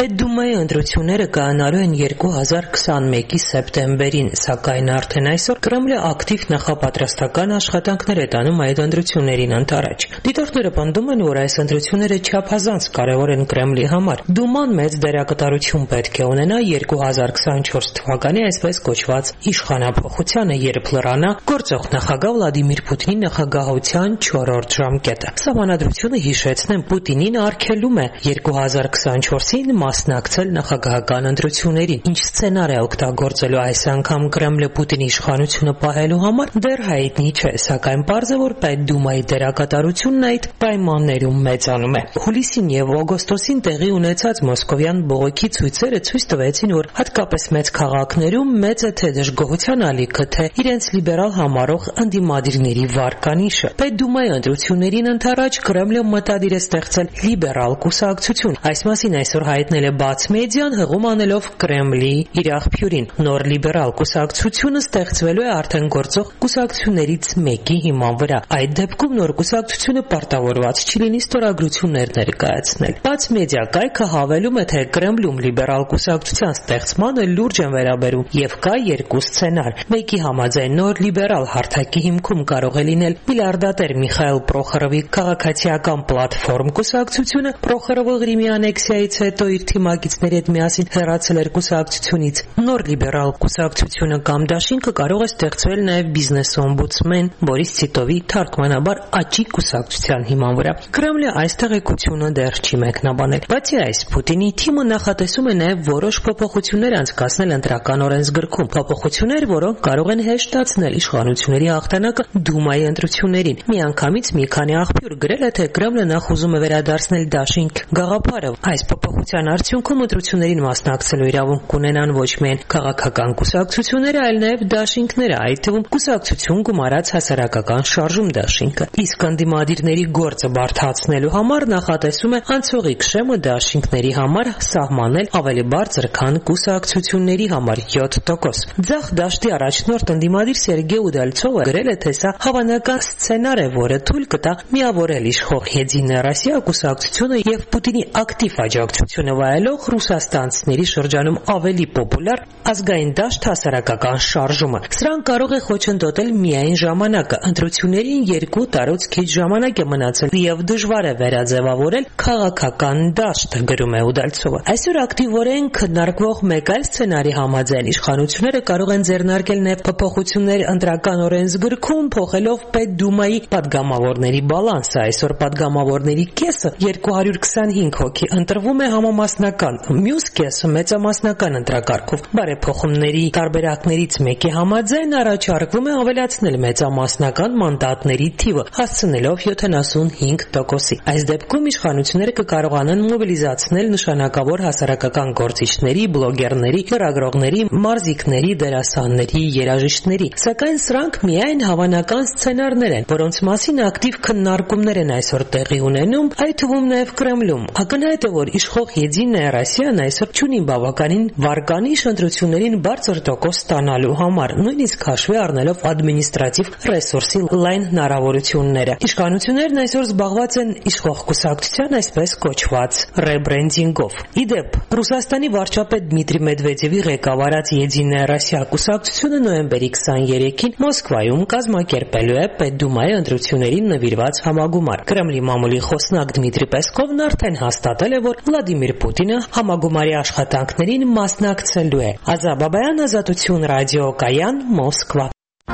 Պետդումայի ընտրությունները կայանալու են երկու հազար քսանմեկի սեպտեմբերին, սակայն արդեն այսօր Կրեմլը ակտիվ նախապատրաստական աշխատանքներ է տանում այդ ընտրություններին ընդառաջ։ Դիտորդները պնդում են, որ այս ընտրությունները չափազանց կարևոր են Կրեմլի համար։ Դուման մեծ դերակատարություն պետք է ունենա երկու հազար քսանչորս թվականի այսպես կոչված իշխանափոխությանը, երբ լրանա գործող նախագահ Վլադիմիր Պուտինի նախագահության չորրորդ ժամկետը։ Սահմանադրությունը, հիշեցնեմ, Պուտինին արգելում է երկու հազար քսանչորսին մասնակցել նախագահական ընտրություններին։ Ինչ սցենար է օգտագործելու այս անգամ Կրեմլը Պուտինի իշխանությունը պահելու համար, դեռ հայտնի չէ, սակայն պարզ է, որ Պետդումայի դերակատարությունն այդ պայմաններում մեծանում է։ Հուլիսին եւ օգոստոսին տեղի ունեցած մոսկովյան բողոքի ցույցերը ցույց տվեցին, որ հատկապես մեծ քաղաքներում մեծ է թե դժգոհության ալիքը, թե իրենց լիբերալ համարող ընդդիմադիրների վարկանիշը։ Պետդումայի ընտրություններին ընդառաջ Կրեմլը մտադիր է ստեղծել լիբերալ կուսակցություն։ Այս մասին այսօր հայտնել է բաց մեդիան, հղում անելով Կրեմլի իր աղբյուրին։ Նոր լիբերալ կուսակցությունը ստեղծվելու է արդեն գործող կուսակցություններից մեկի հիման վրա։ Այդ դեպքում նոր կուսակցությունը պարտավորված չի լինի ստորագրություններ ներկայացնել։ Բաց մեդիա կայքը հավելում է, թե Կրեմլում լիբերալ կուսակցության ստեղծմանը լուրջ են վերաբերում եւ կա երկու սցենար։ Մեկի համաձայն նոր լիբերալ հարթակի հիմքում կարող է լինել միլիարդատեր Միխայիլ Պրոխորովի քաղաքացիական պլատֆորմ կուսակցությունը։ Պրոխորովը Ղրիմի անեքսիայից հետո իր թիմակիցների հետ միասին հեռացել էր կուսակցությունից։ Նոր լիբերալ կուսակցությունը կամ դաշինքը կարող է ստեղծվել նաեւ բիզնես օմբուդսմեն Բորիս Տիտովի թարգմանաբար աճի կուսակցության հիման վրա։ Կրեմլը այս տեղեկությունը դեռ չի մեկնաբանել։ Բացի այս, Պուտինի թիմը նախատեսում է նաեւ որոշ փոփոխություններ անցկացնել ընտրական օրենսգրքում, փոփոխություններ, որոնք կարող են հեշտացնել իշխանությունների հաղթանակը Դումայի ընտրություններին։ Միանգամից մի քանի աղբյուր գրել է, թե Կրեմլը նախ ուզում է վերադարձնել դաշինք գաղափարը։ Այս փոփոխության արդյունքում ընտրություններին մասնակցելու իրավունք կունենան ոչ միայն քաղաքական կուսակցությունները, այլ նաեւ դաշինքները, այդ թվում կուսակցություն գումարած հասարակական շարժում դաշինքը։ Իսկ ընդդիմադիրների գործը բարդացնելու համար նախատեսում է անցողիկ շեմը դաշինքների համար սահմանել ավելի բարձր, քան կուսակցությունների համար յոթ տոկոս։ Ձախ դաշտի առաջնորդ ընդդիմադիր Սերգեյ Ուդալցովը գրել է, թե սա հավանական սցենար է, որը թույլ կտա միավորել իշխող Եդինա Ռոսիա կուսակցությունը եւ Պուտինի ակտիվ աջակցությունը վայելող ռուսաստանցիների շրջանում ավելի պոպուլյար ազգային դաշտ հասարակական շարժումը։ Սրան կարող է խոչընդոտել միայն ժամանակը։ Ընտրություններին երկու տարուց քիչ ժամանակ է մնացել եւ դժվար է վերաձևավորել քաղաքական դաշտ, գրում է Ուդալցովը։ Այսօր ակտիվորեն քննարկվող մեկ այլ սցենարի համաձայն իշխանությունները կարող են ձեռնարկել նաեւ փոփոխություններ ընտրական օրենսգրքում, փոխելով Պետդումայի падգամավորների բալանսը։ Այսօր падգամավորների կեսը երկու հարյուր քսանհինգ հոգի ընտրվում է համամասնական, մյուս կեսը մեծամասնական ընտրակարգով։ Բարեփոխումների տարբերակներից մեկի համաձայն առաջարկվում է ավելացնել մեծամասնական մանդատների թիվը, հասցնելով յոթանասունհինգ տոկոսի։ Այս դեպքում իշխանությունները կկարողանան մոբիլիզացնել նշանակավոր հասարակական գործիչների, բլոգերների, լրագրողների, մարզիկների, դերասանների, երաժիշտների։ Սակայն սրանք միայն հավանական սցենարներ են, որոնց մասին ակտիվ քննարկումներ են այսօր տեղի ունենում, այդ թվում նաև Կրեմլում։ Ակնհայտ է, որ իշխող Եդինա Ռոսիան այսօր չունի բավականին վարկանիշ ընտրություններին բարձր տոկոս ստանալու համար, նույնիսկ հաշվի առնելով ադմինիստրատիվ ռեսուրսի լայն հնարավորությունները։ Իշխանություններն այսօր զբաղված են իշխող կուսակցության այսպես կոչված ռեբրենդինգով։ Իդեպ, Ռուսաստանի վարչապետ Դմիտրի Մեդվեդևի ղեկավարած Եդինա Ռոսիա կուսակցությունը նոյեմբերի քսաներեքին Մոսկվայում կազմակերպելու է Պետդումայի ընտրություններին նվիրված համագումար։ Կրեմլի մամուլի խոսնակ Դմիտրի Պեսկովն արդեն հաստատել է, որ Վլադիմիր Պուտինը համագումարի աշխատանքներին մասնակցելու է։ Ազա Բաբայան, Ազատություն ռադիոկայան, Մոսկվա։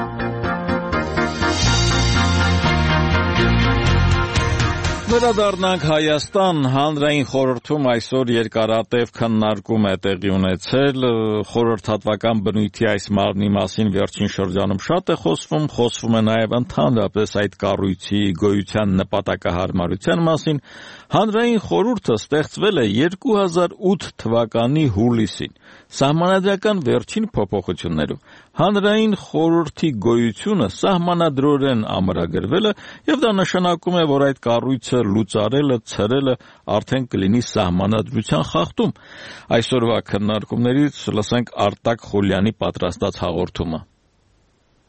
Վերադառնանք Հայաստան, հանրային խորհրդում այսօր երկարատև քննարկում է տեղի ունեցել, խորհրդատվական բնույթի այս մարմնի մասին վերջին շրջանում շատ է խոսվում, խոսվում է նաև ընդհանրապես այդ կառույցի գոյության նպատակահարմարության մասին։ Հանրային խորհուրդը ստեղծվել է երկու հազար ութ թվականի հուլիսին, սահմանադրական վերջին փոփոխություններով։ Հանրային խորհրդի գոյությունը սահմանադրորեն ամրագրվել է եւ դա նշանակում է, որ այդ կառույցը լուծարելը, ցրելը արդեն կլինի սահմանադրության խախտում։ Այսօրվա քննարկումներից լսենք Արտակ Խոլյանի պատրաստած հաղորդումը։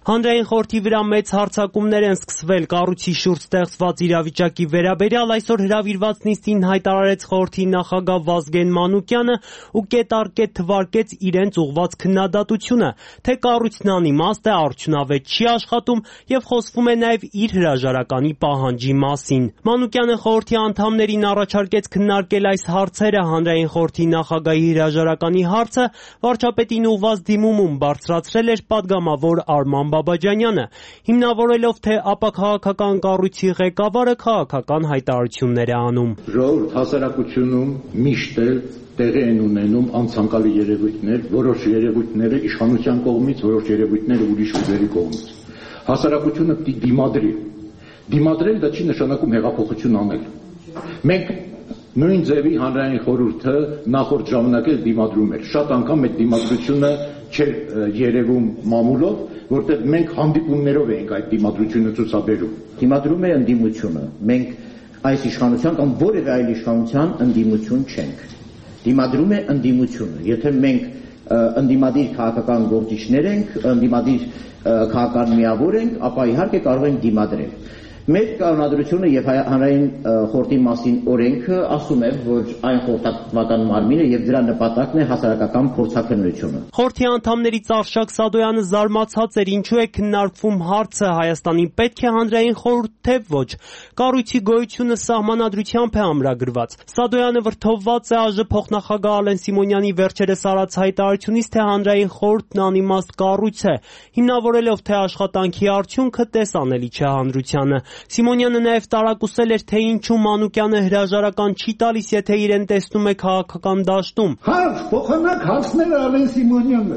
Հանրային խորհրդի վրա մեծ հարձակումներ են սկսվել կառույցի շուրջ ստեղծված իրավիճակի վերաբերյալ այսօր հրավիրված նիստին հայտարարեց խորհրդի նախագահ Վազգեն Մանուկյանը ու կետ-առ-կետ թվարկեց իրենց ուղղված քննադատությունը, թե կառույցն անիմաստ է, արդյունավետ չի աշխատում եւ խոսվում է նաեւ իր հրաժարականի պահանջի մասին։ Մանուկյանը խորհրդի անդամներին առաջարկեց քննարկել այս հարցերը, հանրային խորհրդի նախագահի հրաժարականի հարցը վարչապետին ուղղված դիմումում բարձրացրել էր падգամավոր Արման Բաբաջանյանը, հիմնավորելով, թե ապա քաղաքական կառույցի ղեկավարը քաղաքական հայտարարություններ է անում։ Ժողովուրդ հասարակությունում միշտ էլ տեղի են ունենում անցանկալի երևույթներ, որոշ երևույթները իշխանության կողմից, որոշ երևույթները ուրիշ ուժերի կողմից։ Հասարակությունը պիտի դիմադրի։ Դիմադրել դա չի նշանակում հեղափոխություն անել։ Մենք նույն ձևի հանրային խորհուրդը նախորդ ժամանակ էլ դիմադրում էր։ Շատ անգամ այդ դիմադրությունը չէր երևում մամուլով, որտեղ մենք հանդիպումներով էինք այդ դիմադրությունը ցուցաբերում։ Դիմադրում է ընդդիմությունը։ Մենք այս իշխանության կամ որևէ այլ իշխանության ընդդիմություն չենք։ Դիմադրում է ընդդիմությունը։ Եթե մենք ընդդիմադիր քաղաքական գործիչներ ենք, ընդդիմադիր քաղաքական միավոր ենք, ապա իհարկե կարող ենք դիմադրել։ Մեր կանոնադրությունը եւ հանրային խորհրդի մասին օրենքը ասում է, որ այն խորհրդատվական մարմինը եւ դրա նպատակն է հասարակական փորձաքննությունը։ Խորհրդի անդամներից Արշակ Սադոյանը զարմացած էր, ինչու է քննարկվում հարցը Հայաստանին պետք է հանրային խորհուրդ թե ոչ։ Կառույցի գոյությունը սահմանադրությամբ է ամրագրված։ Սադոյանը վրդովված է ԱԺ փոխնախագահ Ալեն Սիմոնյանի վերջերս արած հայտարարությունից, թե հանրային խորհուրդն անիմաստ կառույց է, հիմնավորելով, թե աշխատանքի արդյունքը տեսանելի չէ հանրությանը։ Սիմոնյանը նաև տարակուսել էր, թե ինչու Մանուկյանը հրաժարական չի տալիս, եթե իրեն տեսնում է քաղաքական դաշտում։ Հարց, փոխանակ հարցներ Ալեն Սիմոնյանը։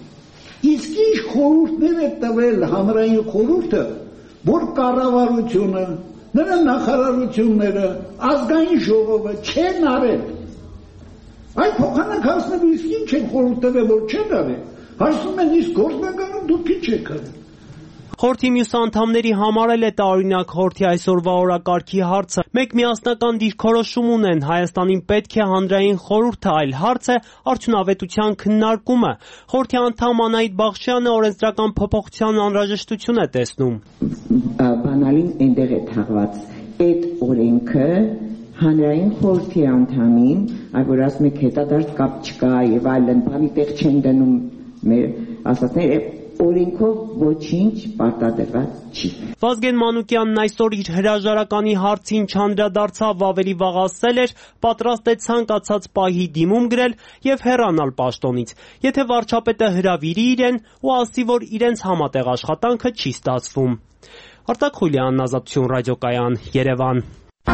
Իսկ ինչ խորհուրդներ է տվել հանրային խորհուրդը, որ կառավարությունը, նրա նախարարությունները, ազգային ժողովը չեն արել։ Այդ փոխանակ հարցները իսկ ինչ են խորհուրդ տվել, որ չեն արել։ Հարցում են, իսկ գործնականում դուք ինչ եք արել։ Խորհրդի մյուս անդամների համար էլ է տարօրինակ խորհրդի այսօրվա օրակարգի հարցը։ Մեկ միասնական դիրքորոշում ունեն, Հայաստանին պետք է հանրային խորհուրդը, այլ հարց է արդյունավետության քննարկումը։ Խորհրդի անդամ Անահիտ Բախշյանը օրենսդրական փոփոխության անհրաժեշտություն է տեսնում։ Բանալին այնտեղ է թաղված այդ օրենքը հանրային խորհրդի անդամին, այ որ ասում եք հետադարձ կապ չկա եւ այլն, բանի տեղ չեն դնում մեր ասածները օրենքով ոչինչ պարտադրված չի։ Վազգեն Մանուկյանն այսօր իր հրաժարականի հարցին չանդրադարձավ, ավելի վաղ ասել էր, պատրաստ է ցանկացած պահի դիմում գրել եւ հեռանալ պաշտոնից, եթե վարչապետը հրավիրի իրեն ու ասի, որ իրենց համատեղ աշխատանքը չի ստացվում։ Արտակ Խուլյան, Ազատություն ռադիոկայան, Երևան։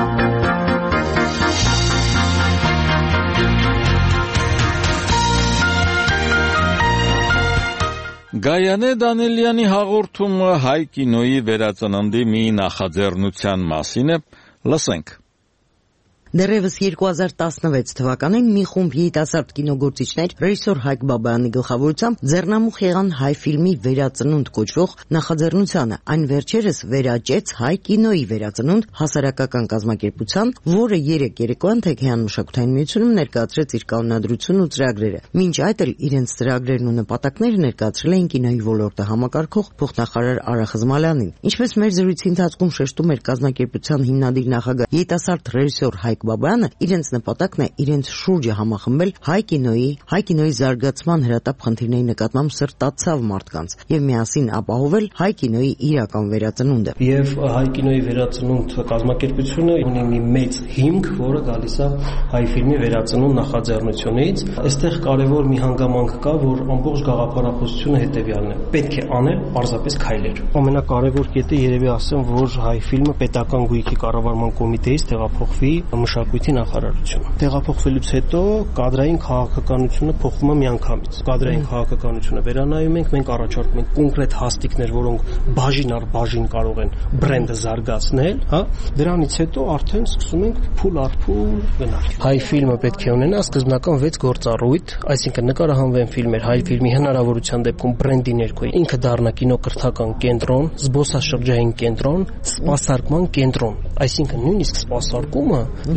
Գայանե Դանիելյանի հաղորդումը հայ կինոյի վերածննդի մի նախաձեռնության մասին է, լսենք։ Դեռևս երկու հազար տասնվեց թվականին մի խումբ երիտասարդ կինոգործիչներ ռեժիսոր Հայկ Բաբայանի գլխավորությամբ ձեռնամուխ եղան հայ ֆիլմի վերածնունդ կոչվող նախաձեռնությանը։ Այն վերջերս վերաճեց հայ կինոյի վերածնունդ հասարակական կազմակերպության, որը երեք երեկոյան Թեքեյան մշակութային միությունում ներկայացրեց իր կանոնադրությունն ու ծրագրերը։ Մինչ այդ էլ իրենց ծրագրերն ու նպատակները ներկայացրել էին կինոյի ոլորտը համակարգող փոխնախարար Արա Խզմալյանին։ Ինչպես մեր զրույցի ընթացքում շեշտում էր կազմակերպության հիմնադիր նախագահ երիտասարդ ռեժիսոր Հայկ Բաբայանը, իրենց նպատակն է իրենց շուրջը համախմբել հայ կինոյի, հայ կինոյի զարգացման հրատապ խնդիրների նկատմամբ սրտացավ մարդկանց եւ միասին ապահովել հայ կինոյի իրական վերածնունդը։ Եվ հայ կինոյի վերածնունդ կազմակերպությունը ունի մի մեծ հիմք, որը գալիս է հայ ֆիլմի վերածնունդ նախաձեռնությունից։ Այստեղ կարևոր մի հանգամանք կա, որ ամբողջ գաղափարախոսությունը հետեւյալն է. պետք է անել պարզապես քայլեր։ Ամենակարևոր կետը երևի ասեմ, որ հայ ֆիլմը պետական գույքի կառավարման կոմիտեից տեղափոխվի մշակույթի նախարարությունը։ Տեղափոխվելուց հետո կադրային քաղաքականությունը փոխվում է միանգամից։ Կադրային քաղաքականությունը վերանայում ենք, մենք առաջարկում ենք կոնկրետ հաստիկներ, որոնք բաժին առ բաժին կարող են բրենդը զարգացնել, հա։ Դրանից հետո արդեն սկսում ենք փուլ առ փուլ գնալ։ Հայ ֆիլմը պետք է ունենա սկզբնական վեց գործառույթ, այսինքն նկարահանվեն ֆիլմեր, հայ ֆիլմի հնարավորության դեպքում բրենդի ներքո ինքը դառնա կինոկրթական կենտրոն, զբոսաշրջային կենտրոն, սպասարկման կենտրոն, այսինքն նույնիսկ սպասարկումը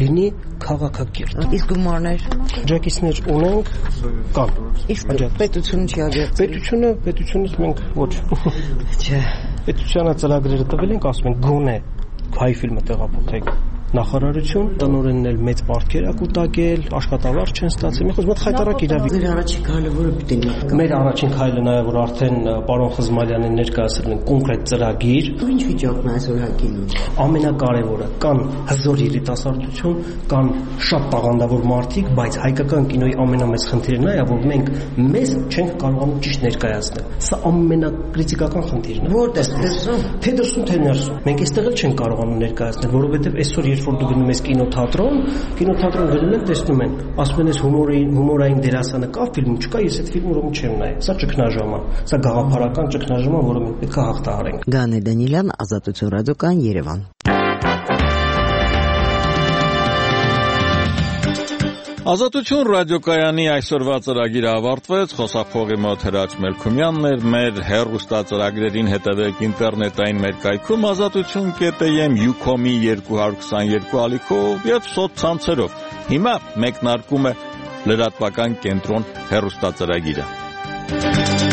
լինի քաղաքակիրթ։ Իսկ գումարներ աջակիցներ ունենք կան։ Իսկ պետությունը չի աջակցել։ Պետությունը, պետությունից մենք ոչ։ Չէ։ Պետությանը ծրագրերը տվել ենք, ասում ենք գոնե հայ ֆիլմը տեղափոխեք նախարարություն, տնօրենն էլ մեծ պարտքեր ա կուտակել, աշխատավարձ չեն ստացել։ Մի խոսք մոտ խայտարակ իրավիճակ։ Ձեր առաջին քայլը որը պիտի լինի։ Մեր առաջին քայլը նաև որ արդեն պարոն Խզմալյանին ներկայացրել են կոնկրետ ծրագիր։ Ինչ վիճակն է այսօր հակինում։ Ամենակարևորը կան հզոր երիտասարդություն, կան շատ տաղանդավոր մարդիկ, բայց հայկական կինոյի ամենամեծ խնդիրն է, որ մենք մեզ չենք կարողանում ճիշտ ներկայացնել։ Սա ամենակրիտիկական խնդիրն է։ Որտե՞ղ դրսում։ Թե դրսում, թե ներսում։ Մենք այստեղ էլ չենք կարողանում ներկայացնել, որովհետև այսօր երբ որ դու գնում ես կինոթատրոն, կինոթատրոն գնում են, տեսնում են, ասում են, ես հումորային, հումորային դերասանը կա, ֆիլմ չկա, ես այդ ֆիլմը ուրեմն չեմ նայել։ Սա ճգնաժամ է, սա գաղափարական ճգնաժամ է, որը մենք պետք է հաղթահարենք։ Գանե Դանիելյան, Ազատություն ռադիոկայան, Երևան։ Ազատություն ռադիոկայանի այսօրվա ծրագիրը ավարտվեց, խոսափողի մոտ Հրաչ Մելքումյանն էր, մեր հեռուստածրագրերին հետևեք ինտերնետային մեր կայքում ազատություն կետ եմ յուքոմի երկու հարյուր քսաներկու ալիքով եւ սոցցանցերով։ Հիմա մեկնարկում է լրատվական կենտրոն հեռուստածրագիրը։